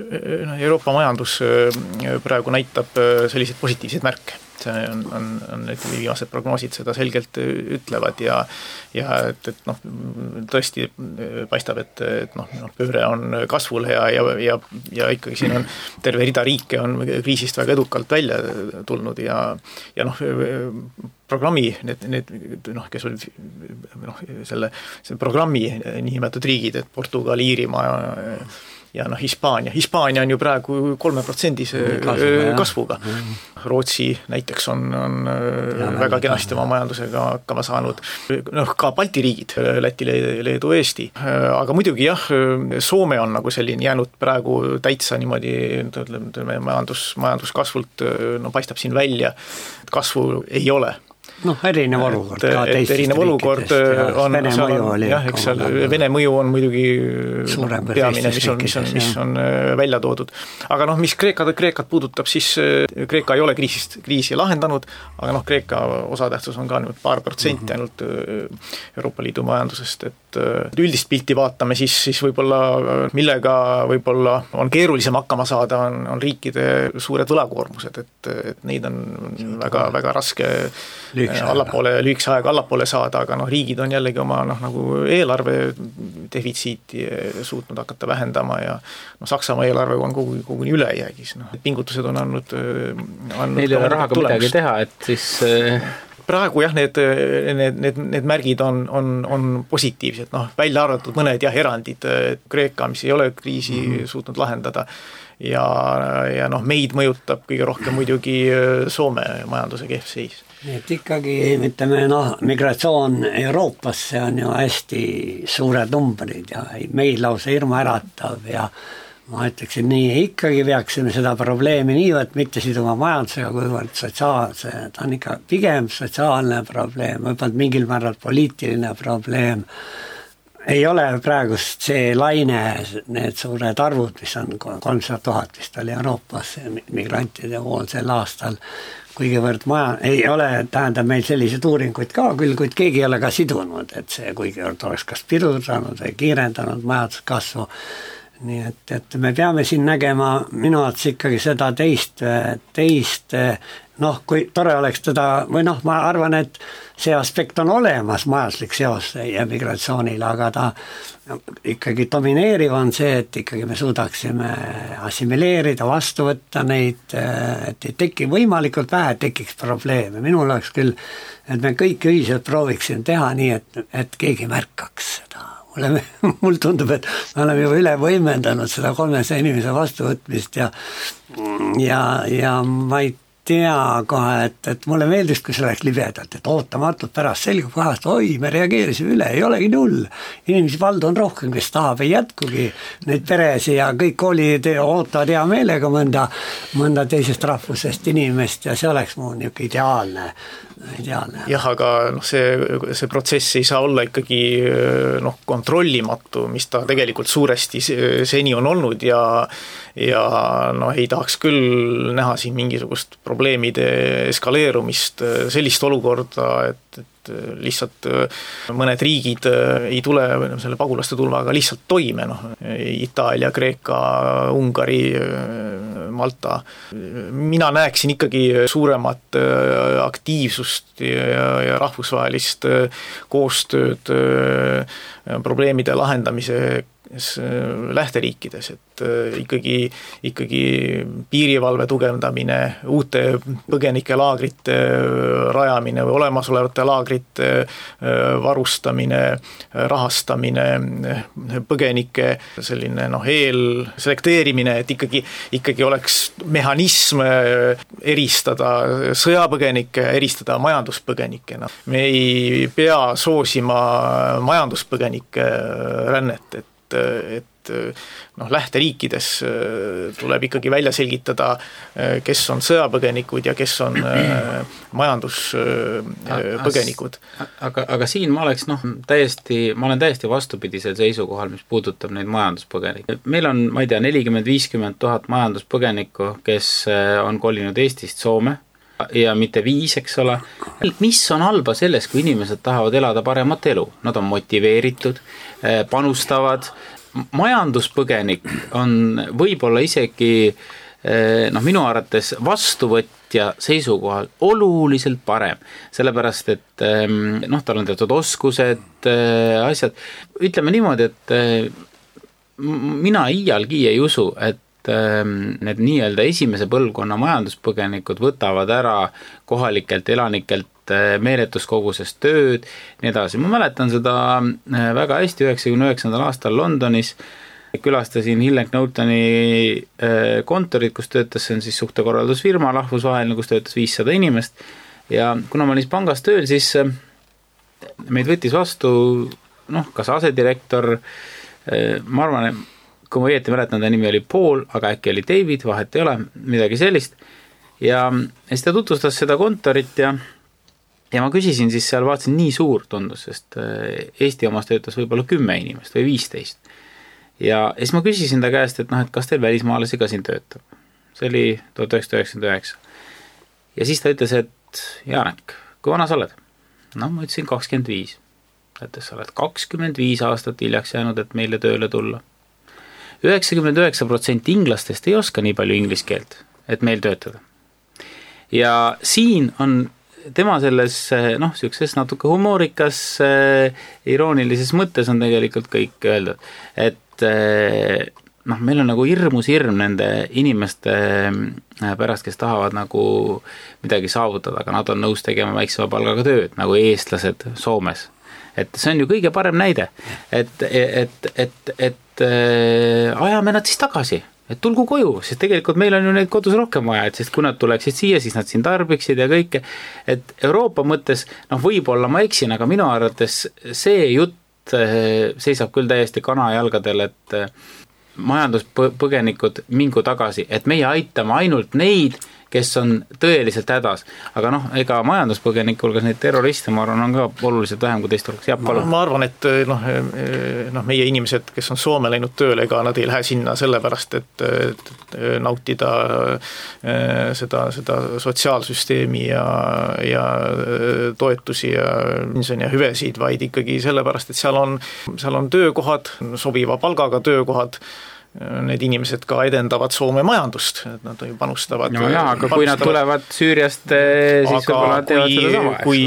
[SPEAKER 4] Euroopa majandus praegu näitab selliseid positiivseid märke. See on, on, on need viimased prognoosid seda selgelt ütlevad ja, ja et, et noh, tõesti paistab, et, et noh, pööre on kasvule ja, ja, ja, ja ikkagi siin on terve rida riike on kriisist väga edukalt välja tulnud ja, ja noh, programmi, need, need noh, kes olid noh, selle, selle programmi niinimetatud riigid, et Portugal, Iirimaa ja ja noh, Hispaania. Hispaania on ju praegu kolme protsendise kasvuga, kasvuga. Rootsi näiteks on, on ja, väga kenasti oma majandusega hakkama saanud. Noh, ka Balti riigid, Läti, Leedu, Eesti. Aga muidugi jah, Soome on nagu selline jäänud praegu täitsa niimoodi, ütleme, majandus, majanduskasvult no, paistab siin välja, et kasvu ei ole.
[SPEAKER 3] noh, erinev olukord
[SPEAKER 4] et,
[SPEAKER 3] ka
[SPEAKER 4] teistest erinev olukord on,
[SPEAKER 3] Vene mõju oli
[SPEAKER 4] jah, eks seal Vene mõju on muidugi
[SPEAKER 3] suurem
[SPEAKER 4] peamine, mis on, mis on, mis on välja toodud. Aga noh, mis Kreekat, Kreekat puudutab, siis Kreeka ei ole kriisist, kriisi lahendanud, aga noh, Kreeka osatähtsus on ka nüüd paar protsenti ainult Euroopa Liidu majandusest, et üldist pilti vaatame, siis, siis võib-olla millega võib-olla on keerulisem hakkama saada, on, on riikide suured võlakoormused, et, et neid on väga, väga raske allapoole, lühikese aega allapoole saada, aga noh, riigid on jällegi oma noh, nagu eelarve defitsiiti suutnud hakata vähendama ja noh, Saksamaa eelarve on kogu, koguni ülejäägis, noh, pingutused on andnud, andnud
[SPEAKER 2] neil ei ole rahaga midagi teha, et siis
[SPEAKER 4] praegu jah, need, need, need, need märgid on, on, on positiivsed, noh, välja arvatud mõned jah, erandid, Kreeka, mis ei ole kriisi mm-hmm. suutnud lahendada ja, ja noh, meid mõjutab kõige rohkem muidugi Soome majanduse kehv seis.
[SPEAKER 3] Et ikkagi, ütleme, noh, migratsioon Euroopasse on ju hästi suured numbrid ja meil lausa hirmu äratav ja ma ütleksin nii, ikkagi peaksime seda probleemi niivõrd mitte siduma majandusega, kuivõrd sotsiaalse, ta on ikka pigem sotsiaalne probleem, võib-olla mingil määral poliitiline probleem. Ei ole praegust see laine, need suured arvud, mis on kolmsada tuhat vist oli Euroopas migrantide pool sel aastal, kuigivõrd maja, ei ole, tähendab meil selliseid uuringuid ka küll, kuid keegi ei ole ka sidunud, et see kuigivõrd oleks kas pidurdanud või kiirendanud majanduskasvu. Nii et, et me peame siin nägema minu arvates ikkagi seda teist, teist, noh, kui tore oleks teda, või noh, ma arvan, et see aspekt on olemas, majanduslik seos ja migratsioonil, aga ta ikkagi domineeriv on see, et ikkagi me suudaksime assimileerida, vastu võtta neid, et ei teki võimalikult vähe, tekiks probleeme. Minul oleks küll, et me kõik ühiselt prooviksime teha nii, et, et keegi märkaks seda. Oleme, mul tundub, et me oleme juba üle võimendanud seda kolmesaja inimese vastuvõtmist ja, ja, ja ma ei tea kohe, et, et mulle meeldis, kui see oleks libedalt, et ootamatult pärast selgub kohast, oi, me reageerisime üle, ei olegi null. Inimesi valdu on rohkem, kes tahab, ei jätkugi neid peresi ja kõik koolid ootavad hea meelega mõnda, mõnda teisest rahvusest inimest ja see oleks muu niisugune ideaalne, ideaalne.
[SPEAKER 4] jah, aga noh, see, see protsess ei saa olla ikkagi noh, kontrollimatu, mis ta tegelikult suuresti seni on olnud ja, ja noh, ei tahaks küll näha siin mingisugust probleemide eskaleerumist, sellist olukorda, et, et lihtsalt mõned riigid ei tule selle pagulaste tulvaga lihtsalt toime, noh, Itaalia, Kreeka, Ungari, Malta. Mina näeksin ikkagi suuremat aktiivsust ja, ja rahvusvahelist koostööd probleemide lahendamise lähteriikides, et ikkagi, ikkagi piirivalve tugevdamine, uute põgenike laagrite rajamine või olemasolevate laagrite varustamine, rahastamine, põgenike selline noh, eelselekteerimine, et ikkagi, ikkagi oleks mehhanism eristada sõjapõgenikke, eristada majanduspõgenikke. Me ei pea soosima majanduspõgenike rännet, et et noh, lähteriikides tuleb ikkagi välja selgitada, kes on sõjapõgenikud ja kes on majanduspõgenikud.
[SPEAKER 2] Aga, aga siin ma oleks noh, täiesti, ma olen täiesti vastupidisel seisukohal, mis puudutab neid majanduspõgenikke. Meil on, ma ei tea, nelikümmend viiskümmend tuhat majanduspõgenikku, kes on kolinud Eestist Soome ja mitte viis, eks ole. Mis on halba selles, kui inimesed tahavad elada paremat elu? Nad on motiveeritud, panustavad. Majanduspõgenik on võib-olla isegi noh, minu arvates vastuvõtja seisukohal oluliselt parem, sellepärast et noh, tal on teatud oskused, asjad. Ütleme niimoodi, et mina iialgi ei usu, et need nii-öelda esimese põlvkonna majanduspõgenikud võtavad ära kohalikelt elanikelt meeletus koguses tööd, nii edasi. Ma mäletan seda väga hästi üheksakümne üheksandal aastal Londonis. Külastasin Hillenk Knowltoni kontorit, kus töötas, see on siis suhtekorraldusfirma rahvusvaheline, kus töötas viissada inimest. Ja kuna ma olin pangas tööl, siis meid võttis vastu, noh, kas asedirektor, ma arvan, kui ma õieti mäletan, ta nimi oli Paul, aga äkki oli David, vahet ei ole, midagi sellist. Ja siis ta tutvustas seda kontorit ja ja ma küsisin siis seal, vaatasin nii suur tundus, sest Eesti omas töötas võib-olla kümme inimest või viisteist. Ja siis ma küsisin ta käest, et noh, et kas teil välismaalasi ka siin töötab. See oli tuhat üheksasada üheksakümmend üheksa. Ja siis ta ütles, et Jaanek, kui vana sa oled? No ma ütlesin kakskümmend viis. Et sa oled kakskümmend viis aastat hiljaks jäänud, et meile tööle tulla. üheksakümmend üheksa protsenti inglastest ei oska nii palju inglise keelt, et meil töötada. Ja siin on tema selles, noh, siukses natuke humoorikas, iroonilises mõttes on tegelikult kõik öeldud, et noh, meil on nagu hirmus hirm nende inimeste pärast, kes tahavad nagu midagi saavutada, aga nad on nõus tegema väiksema palgaga tööd, nagu eestlased Soomes. Et see on ju kõige parem näide, et, et, et, et ajame nad siis tagasi. Et tulgu koju, sest tegelikult meil on ju neid kodus rohkem vaja, et sest kui nad tuleksid siia, siis nad siin tarbiksid ja kõike. Et Euroopa mõttes, noh võib-olla ma eksin, aga minu arvates see jutt seisab küll täiesti kanajalgadel, et majanduspõgenikud mingu tagasi, et meie aitame ainult neid, kes on tõeliselt hädas. Aga noh, ega majanduspõgenikul, kas neid terroriste, ma arvan, on ka oluliselt vähem kui teist oleks. Ja,
[SPEAKER 4] ma, ma arvan, et noh, noh, meie inimesed, kes on Soome läinud tööle, ega nad ei lähe sinna sellepärast, et, et nautida seda, seda sotsiaalsüsteemi ja, ja toetusi ja pensioni ja hüvesid, vaid ikkagi sellepärast, et seal on, seal on töökohad, sobiva palgaga töökohad, need inimesed ka edendavad Soome majandust, et nad panustavad.
[SPEAKER 2] No jaa, aga kui nad tulevad Süüriast, siis võib-olla teevad seda sama.
[SPEAKER 4] Kui,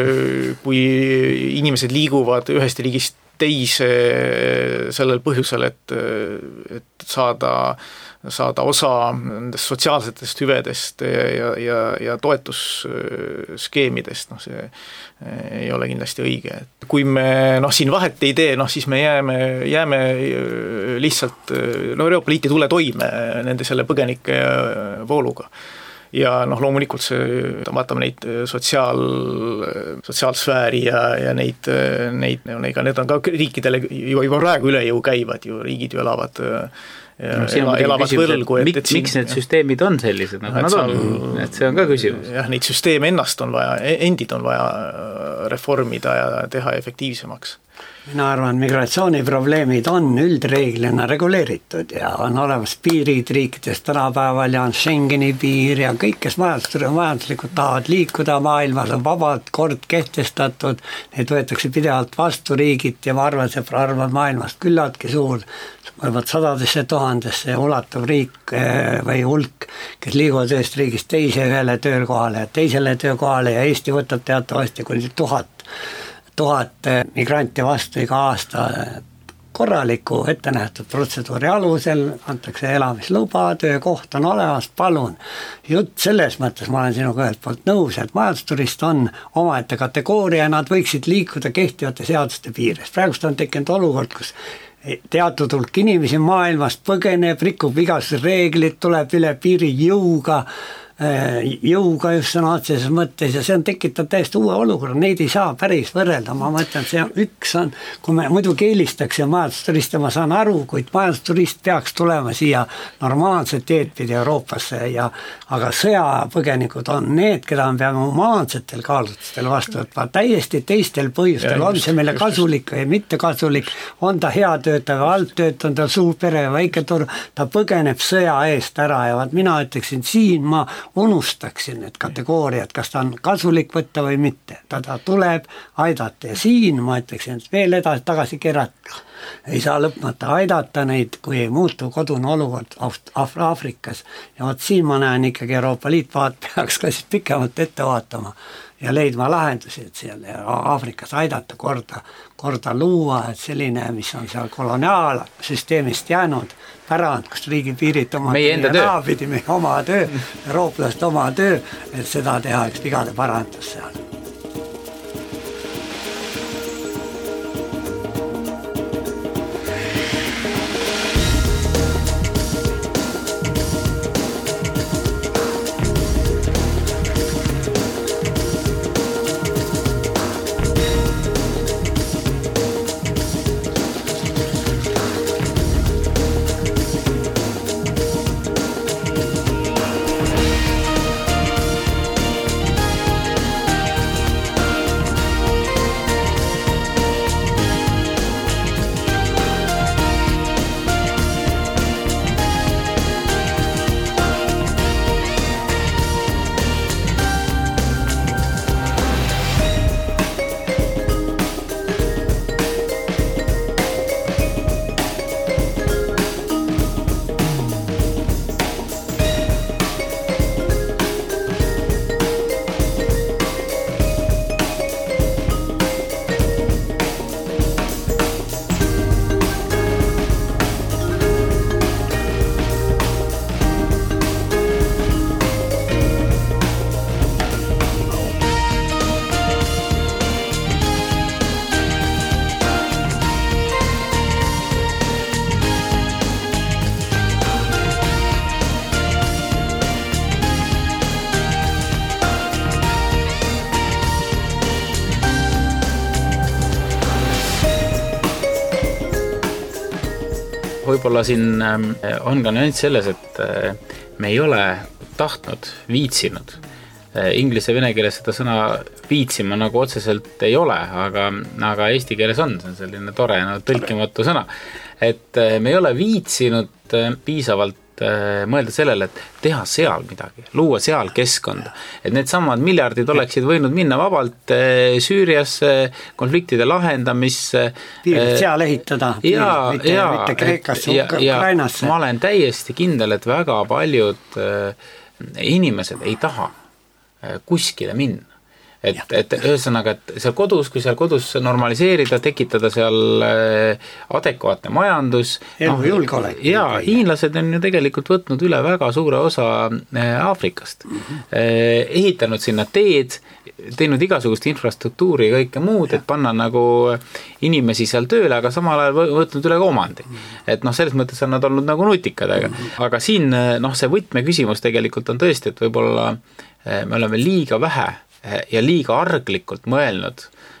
[SPEAKER 4] kui inimesed liiguvad ühest riigist teise sellel põhjusel, et, et saada, saada osa nendest sotsiaalsetest hüvedest ja, ja, ja toetusskeemidest, noh see ei ole kindlasti õige. Kui me noh, siin vahet ei tee, noh siis me jääme, jääme lihtsalt, no Euroopa Liit ei tule toime nende selle põgenike vooluga. Ja noh, loomulikult see, vaatame neid sotsiaal, sotsiaalsfääri ja, ja neid, neid, need on ka riikidele juba, juba praegu üle jõu käivad ju, riigid ju elavad,
[SPEAKER 2] no, ela, elavad võrgu. Et, et miks siin, need süsteemid on sellised, nagu nad on, et see on ka küsimus.
[SPEAKER 4] Jah, neid süsteeme ennast on vaja, endid on vaja reformida ja teha efektiivsemaks.
[SPEAKER 3] Mina arvan, migratsiooniprobleemid on üldreeglina reguleeritud ja on olemas piirid riikides tänapäeval ja on Schengeni piir ja kõik, kes majanduslikult tahavad liikuda maailmas, on vabalt kord kehtestatud, neid võetakse pidevalt vastu riigit ja ma arvan, see arv on maailmast küllaltki suur, võivad sadadesse tuhandesse ulatuv riik või hulk, kes liiguvad ühest riigist teise ühele töökohale ja teisele töökohale ja Eesti võtab teatavasti kuni tuhat tuhat migranti vastu iga aasta korraliku ette nähtud protseduuri alusel, antakse elamisluba, töökoht on olemas, palun. Jutt selles mõttes, ma olen sinuga ühelt poolt nõus, et majandusturist on omaette kategooria ja nad võiksid liikuda kehtivate seaduste piires. Praegust on tekkinud olukord, kus teatud hulk inimesi maailmast põgeneb, rikub igasugused reeglid, tuleb üle piiri jõuga, jõuga just sõna otseses mõttes ja see on tekitanud täiesti uue olukorra, neid ei saa päris võrrelda, ma mõtlen, see on üks on, kui me muidugi eelistaks ja majandusturist, ma saan aru, kuid majandusturist peaks tulema siia normaalset teedpidi Euroopasse ja aga sõjapõgenikud on need, keda me peame humaansetel kaalutlustel vastu võtma, täiesti teistel põhjustel, on see meile kasulik või mitte kasulik, on ta hea töötav, halb töötav, ta suur pere ja väike tur, ta põgeneb sõja eest ära ja vaat mina ütleksin, siin ma unustaksin need kategooriad, kas ta on kasulik võtta või mitte. Ta, ta tuleb aidata ja siin ma ütleksin, et veel edasi tagasi kerata. Ei saa lõpmata aidata neid, kui ei muutu kodune olukord Aafrikas. Ja vaat siin ma näen ikkagi Euroopa Liit vaat peaks ka siis pikemalt ette vaatama ja leidma lahendusi, et seal Aafrikas aidata korda, korda luua, et selline, mis on seal koloniaalsüsteemist jäänud pärand, kus riigipiirid oma
[SPEAKER 2] meie enda töö,
[SPEAKER 3] naabidi, meie oma töö, eurooplast oma töö, et seda teha üks vigade parandus seal.
[SPEAKER 2] võib-olla siin on ka nüanss selles, et me ei ole tahtnud, viitsinud. Inglise vene keeles seda sõna viitsima nagu otseselt ei ole, aga, aga eesti keeles on, see on selline tore no, tõlkimatu sõna. Et me ei ole viitsinud piisavalt mõelda sellele, et teha seal midagi, luua seal keskkonda. Et need samad miljardid oleksid võinud minna vabalt Süüriasse, konfliktide lahendamisse.
[SPEAKER 3] Piirid seal ehitada,
[SPEAKER 2] ja,
[SPEAKER 3] mitte,
[SPEAKER 2] ja,
[SPEAKER 3] mitte Kreekasse,
[SPEAKER 2] ja,
[SPEAKER 3] Ukrainasse.
[SPEAKER 2] Ma olen täiesti kindel, et väga paljud inimesed ei taha kuskile minna. Et, et ühesõnaga, et seal kodus, kui seal kodus normaliseerida, tekitada seal adekvaatne majandus.
[SPEAKER 3] Elu no, julgeolek.
[SPEAKER 2] Ja hiinlased on ju tegelikult võtnud üle väga suure osa Aafrikast. Mm-hmm. Ehitanud sinna teed, teinud igasugust infrastruktuuri ja kõike muud, et panna nagu inimesi seal tööle, aga samal ajal võtnud üle omandi. Et noh, selles mõttes on nad olnud nagu nutikad, aga, aga siin noh, see võtmeküsimus tegelikult on tõesti, et võib-olla me oleme liiga vähe ja liiga arglikult mõelnud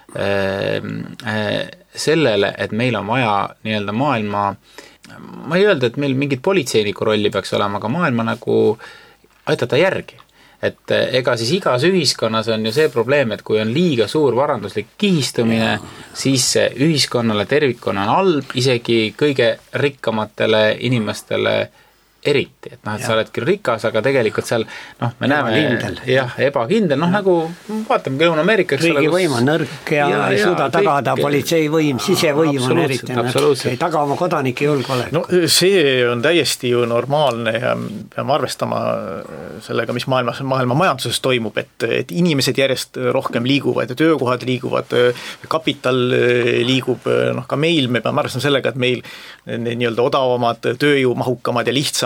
[SPEAKER 2] sellele, et meil on vaja nii-öelda maailma, ma ei öelda, et meil mingit politseiniku rolli peaks olema, aga maailma nagu aidata järgi. Et ega siis igas ühiskonnas on ju see probleem, et kui on liiga suur varanduslik kihistumine, siis ühiskonnale tervikuna on halb, isegi kõige rikkamatele inimestele eriti, et noh, et ja. Sa oled küll rikas, aga tegelikult seal, noh, me
[SPEAKER 3] ebakindel.
[SPEAKER 2] näeme, jah, ebakindel, noh, nagu vaatame Lõuna-Ameerika,
[SPEAKER 3] riigi võim on nõrk ja, ja ei suuda kõik, tagada politseivõim, sisevõim on eriti nõrk, ei taga oma kodanike julgeolek.
[SPEAKER 4] No see on täiesti ju normaalne ja peame arvestama sellega, mis maailmas, maailma majanduses toimub, et, et inimesed järjest rohkem liiguvad ja töökohad liiguvad, kapital liigub, noh, ka meil me peame arvestama sellega, et meil nii-öelda odavamad, tööjõumahukamad ja lihtsamad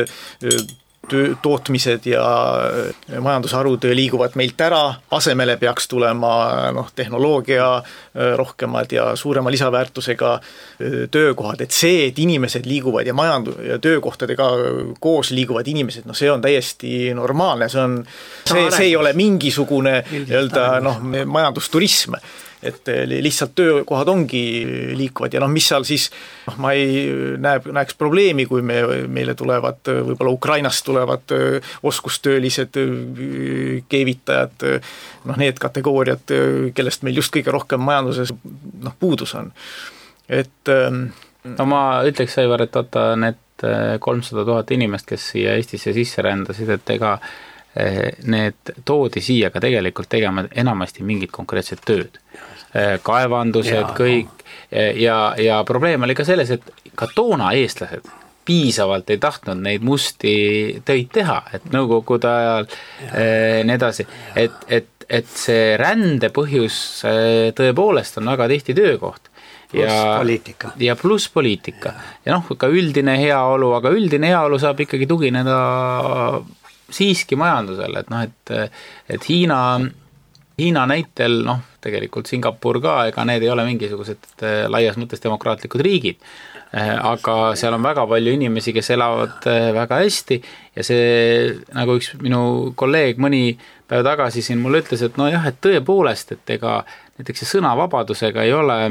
[SPEAKER 4] töö, tootmised ja majandusharud liiguvad meilt ära, asemele peaks tulema noh, tehnoloogia rohkemad ja suurema lisaväärtusega töökohad, et see, et inimesed liiguvad ja majandus- ja töökohtadega koos liiguvad inimesed, no see on täiesti normaalne, see on, see, see ei ole mingisugune öelda, noh, majandusturism. Et lihtsalt töökohad ongi liikuvad ja noh, mis seal siis, noh, ma ei näe, näeks probleemi, kui me, meile tulevad, võib-olla Ukrainast tulevad oskustöölised, keevitajad, noh, need kategooriad, kellest meil just kõige rohkem majanduses noh, puudus on. Et
[SPEAKER 2] no ma ütleks, Aivar, et vaata need kolmsada tuhat inimest, kes siia Eestisse sisse rändasid, et ega need toodi siia ka tegelikult tegema enamasti mingit konkreetset tööd. Kaevandused, ja, kõik ja, ja probleem oli ka selles, et ka toona eestlased piisavalt ei tahtnud neid musti töid teha, et nõukogude ajal ja. Nii edasi, et, et, et see rände põhjus tõepoolest on väga tihti töökoht.
[SPEAKER 3] Plus ja, poliitika.
[SPEAKER 2] Ja pluss poliitika. Ja noh, ka üldine heaolu, aga üldine heaolu saab ikkagi tugineda siiski majandusele, et noh, et, et Hiina, Hiina näitel, noh, tegelikult Singapur ka, ega need ei ole mingisugused laias mõttes demokraatlikud riigid, aga seal on väga palju inimesi, kes elavad väga hästi ja see, nagu üks minu kolleeg mõni päev tagasi siin mulle ütles, et no jah, et tõepoolest, et ega näiteks see sõnavabadusega ei ole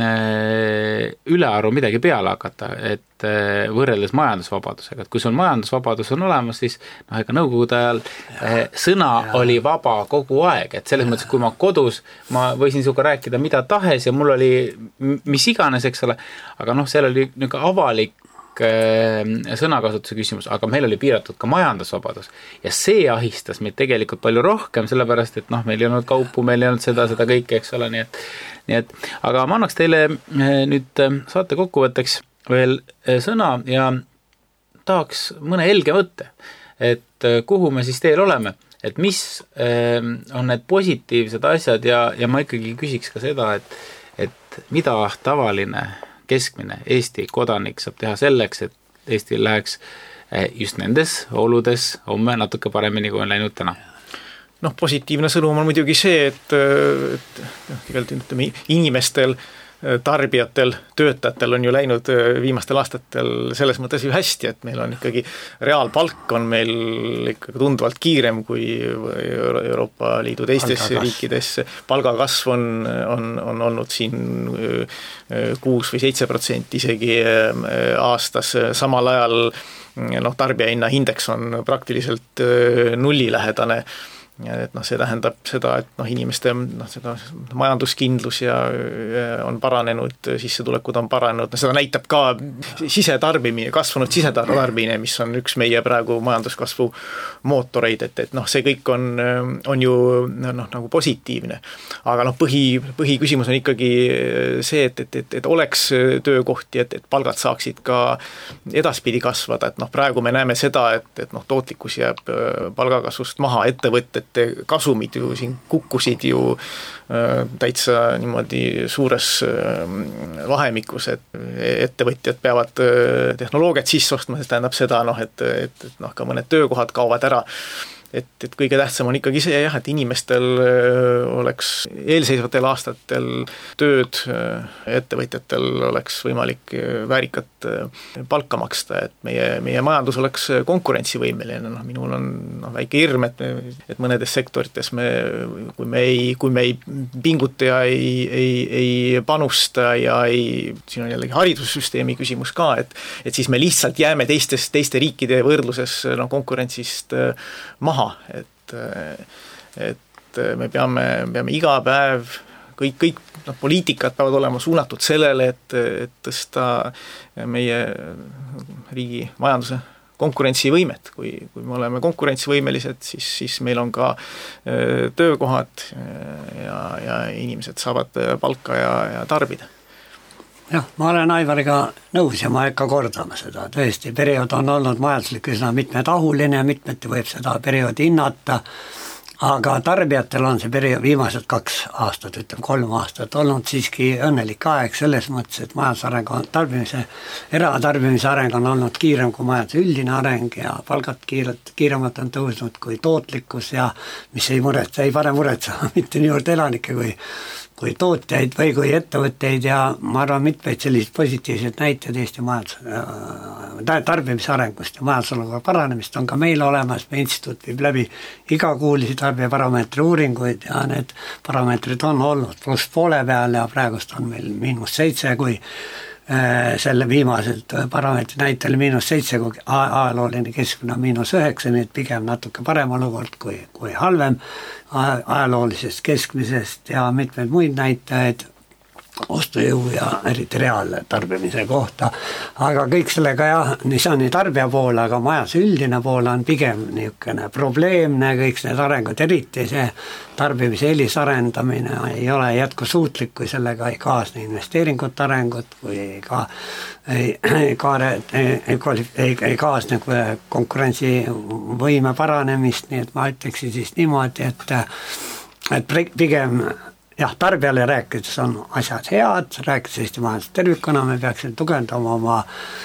[SPEAKER 2] ülearu midagi peale hakata, et võrreldes majandusvabadusega, et kui sul majandusvabadus on olemas, siis noh, ega nõukogude ajal sõna oli vaba kogu aeg, et selles mõttes, kui ma kodus, ma võisin sinuga rääkida mida tahes ja mul oli mis iganes, eks ole, aga noh, seal oli niisugune avalik sõnakasutuse küsimus, aga meil oli piiratud ka majandusvabadus ja see ahistas meid tegelikult palju rohkem, sellepärast, et noh, meil ei olnud kaupu, meil ei olnud seda, seda kõike, eks ole, nii et, nii et aga ma annaks teile nüüd saate kokkuvõtteks veel sõna ja tahaks mõne helge mõtte, et kuhu me siis teel oleme, et mis on need positiivsed asjad ja, ja ma ikkagi küsiks ka seda, et, et mida tavaline keskmine Eesti kodanik saab teha selleks, et Eestil läheks just nendes oludes homme natuke paremini, kui on läinud täna.
[SPEAKER 4] Noh, positiivne sõnum on muidugi see, et, et tegelikult ütleme, inimestel tarbijatel, töötajatel on ju läinud viimastel aastatel selles mõttes ju hästi, et meil on ikkagi reaalpalk on meil ikkagi tunduvalt kiirem kui Euroopa Liidu teistes palgakasv. riikides. Palgakasv on, on, on olnud siin kuus või seitse protsenti isegi aastas, samal ajal noh, tarbijahinna indeks on praktiliselt nullilähedane. Et noh, see tähendab seda, et noh, inimeste noh, seda majanduskindlus ja on paranenud, sissetulekud on paranenud, no seda näitab ka sisetarbimine, kasvanud sisetarbimine, mis on üks meie praegu majanduskasvu mootoreid, et, et noh, see kõik on, on ju noh, nagu positiivne. Aga noh, põhi, põhiküsimus on ikkagi see, et, et, et, et oleks töökohti, et, et palgad saaksid ka edaspidi kasvada, et noh, praegu me näeme seda, et, et noh, tootlikkus jääb palgakasvust maha, ettevõtted kasumid ju siin kukkusid ju täitsa niimoodi suures vahemikus, et ettevõtjad peavad tehnoloogiat sisse ostma, see tähendab seda, noh, et, et, et noh, ka mõned töökohad kaovad ära. Et, et kõige tähtsam on ikkagi see, jah, et inimestel oleks eelseisvatel aastatel tööd, ettevõtjatel oleks võimalik väärikat palka maksta, et meie, meie majandus oleks konkurentsivõimeline. No, minul on no, väike hirm, et, et mõnedes sektorites me, kui me ei, kui me ei pinguta ja ei, ei, ei panusta ja ei, siin on jällegi haridussüsteemi küsimus ka, et, et siis me lihtsalt jääme teistes, teiste riikide võrdluses no, konkurentsist maha. Et, et me peame, peame iga päev, kõik, kõik no, poliitikad peavad olema suunatud sellele, et, et tõsta meie riigi majanduse konkurentsivõimet. Kui, kui me oleme konkurentsivõimelised, siis, siis meil on ka töökohad ja, ja inimesed saavad palka ja, ja tarbida.
[SPEAKER 3] Jah, ma olen Aivariga nõus ja ma ei hakka kordama seda. Tõesti, periood on olnud majanduslik üsna mitmetahuline, mitmeti võib seda perioodi hinnata, aga tarbijatel on see periood viimased kaks aastat, ütleme kolm aastat olnud siiski õnnelik aeg selles mõttes, et majandusareng on tarbimise, eratarbimise areng on olnud kiirem kui majanduse üldine areng ja palgad kiirelt, kiiremalt on tõusnud kui tootlikkus ja mis ei muretse, ei pane muretsema mitte niivõrd elanike kui kui tootjaid või kui ettevõtteid ja ma arvan mitmeid selliseid positiivseid näiteid Eesti majandus, tarbimise arengust ja majandusolukorra paranemist on ka meil olemas, me instituut viib läbi igakuulisi tarbijabaromeetri uuringuid ja need parameetrid on olnud pluss poole peal ja praegust on meil miinus seitse, kui selle viimaselt parameetri näitel miinus seitse, kui ajalooline keskmine on miinus üheksa, nii et pigem natuke parem olukord kui, kui halvem ajaloolisest keskmisest ja mitmeid muid näitajaid ostujõu ja eriti reaaltarbimise kohta, aga kõik sellega jah, see on nii tarbija pool, aga majanduse üldine pool on pigem niisugune probleemne, kõik need arengud, eriti see tarbimise eelisarendamine ei ole jätkusuutlik, kui sellega ei kaasne investeeringute arengut, kui ei, ka, ei, ei, ei, ei, ei, ei kaasne konkurentsivõime paranemist, nii et ma ütleksin siis niimoodi, et, et pigem jah, tarbijale rääkides on asjad head, rääkides Eesti majandus tervikuna, me peaksime tugevdama oma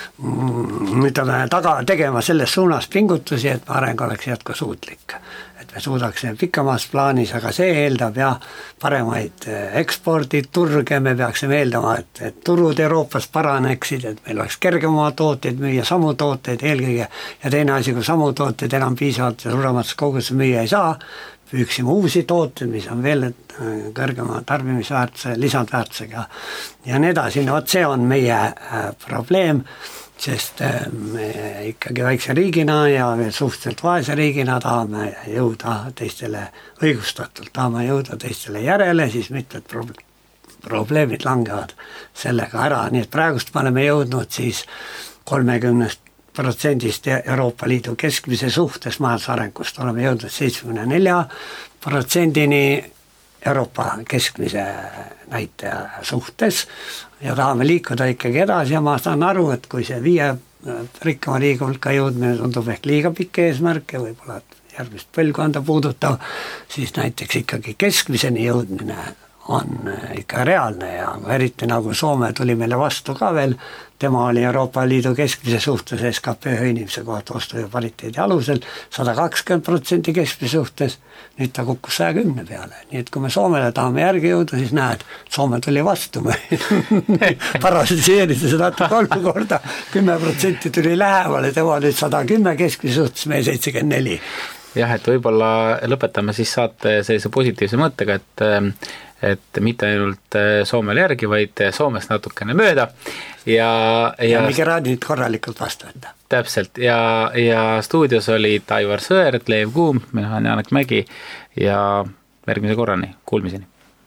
[SPEAKER 3] ütleme, taga tegema selles suunas pingutusi, et areng oleks jätkusuutlik. Et me suudaksime pikamas plaanis, aga see eeldab jah, paremaid eksporditurge, me peaksime eeldama, et, et turud Euroopas paraneksid, et meil oleks kergem oma tooteid müüa, samu tooteid eelkõige ja teine asi, kui samu tooteid enam piisavalt ja suuremates koguses müüa ei saa, püüksime uusi tooteid, mis on veel kõrgema tarbimisväärtuse, lisandväärtusega ja nii edasi, no see on meie probleem, sest me ikkagi väikse riigina ja veel suhteliselt vaese riigina tahame jõuda teistele õigustatult, tahame jõuda teistele järele, siis mitmed probleemid langevad sellega ära, nii et praegust me oleme jõudnud siis kolmekümnest protsendist Euroopa Liidu keskmise suhtes majandusarengust oleme jõudnud seitsmekümne nelja protsendini Euroopa keskmise näitaja suhtes ja tahame liikuda ikkagi edasi ja ma saan aru, et kui see viie rikkama liiga hulka jõudmine tundub ehk liiga pikk eesmärk ja võib-olla järgmist põlvkonda puudutav, siis näiteks ikkagi keskmiseni jõudmine on ikka reaalne ja eriti nagu Soome tuli meile vastu ka veel, tema oli Euroopa Liidu keskmise suhtes S K P ühe inimese kohta ostu- ja pariteedi alusel sada kakskümmend protsenti keskmise suhtes, nüüd ta kukkus saja kümne peale, nii et kui me Soomele tahame järgi jõuda, siis näed, Soome tuli vastu me parasiseerida seda kolm korda, kümme protsenti tuli lähemale, tema nüüd sada kümme keskmise suhtes, meie seitsekümmend neli.
[SPEAKER 2] Jah, et võib-olla lõpetame siis saate sellise positiivse mõttega, et et mitte ainult Soomele järgi, vaid Soomest natukene mööda ja, ja,
[SPEAKER 3] ja migraadid korralikult vastu võtta.
[SPEAKER 2] Täpselt ja, ja stuudios olid Aivar Sõerd, Leev Kuum, mina olen Janek Mägi ja järgmise korrani, kuulmiseni.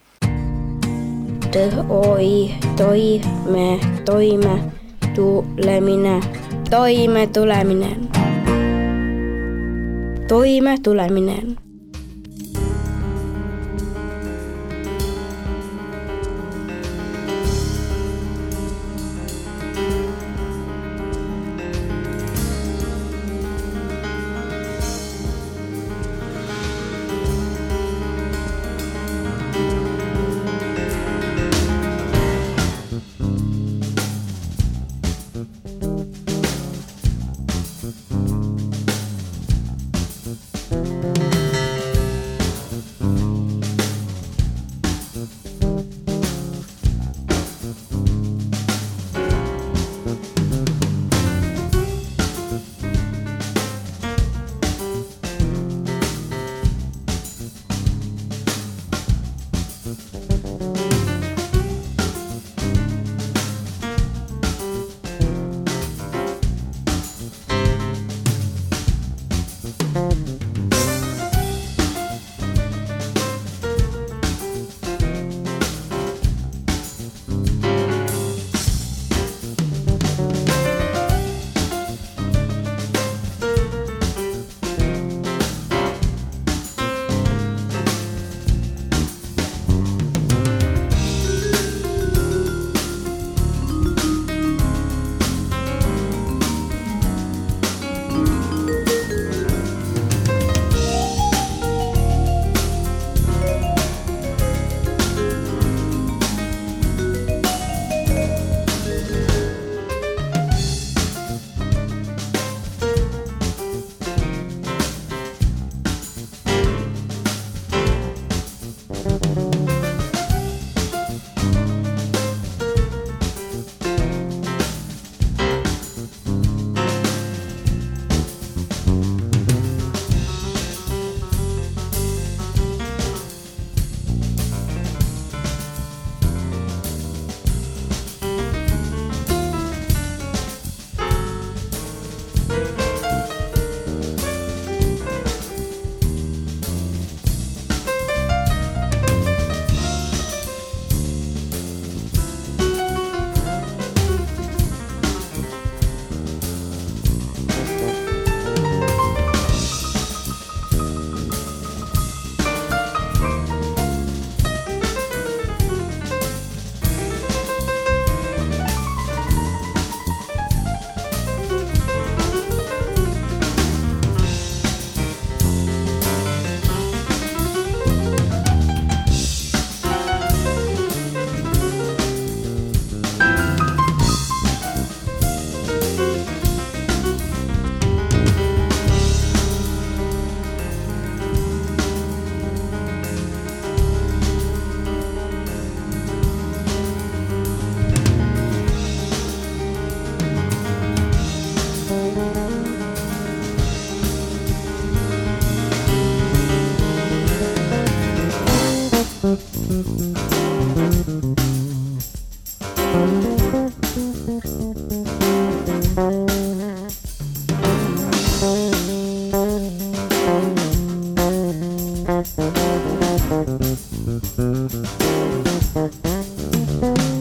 [SPEAKER 1] Oi, toime, toime, tulemine, toime tuleminen. Toime tuleminen. Thank you.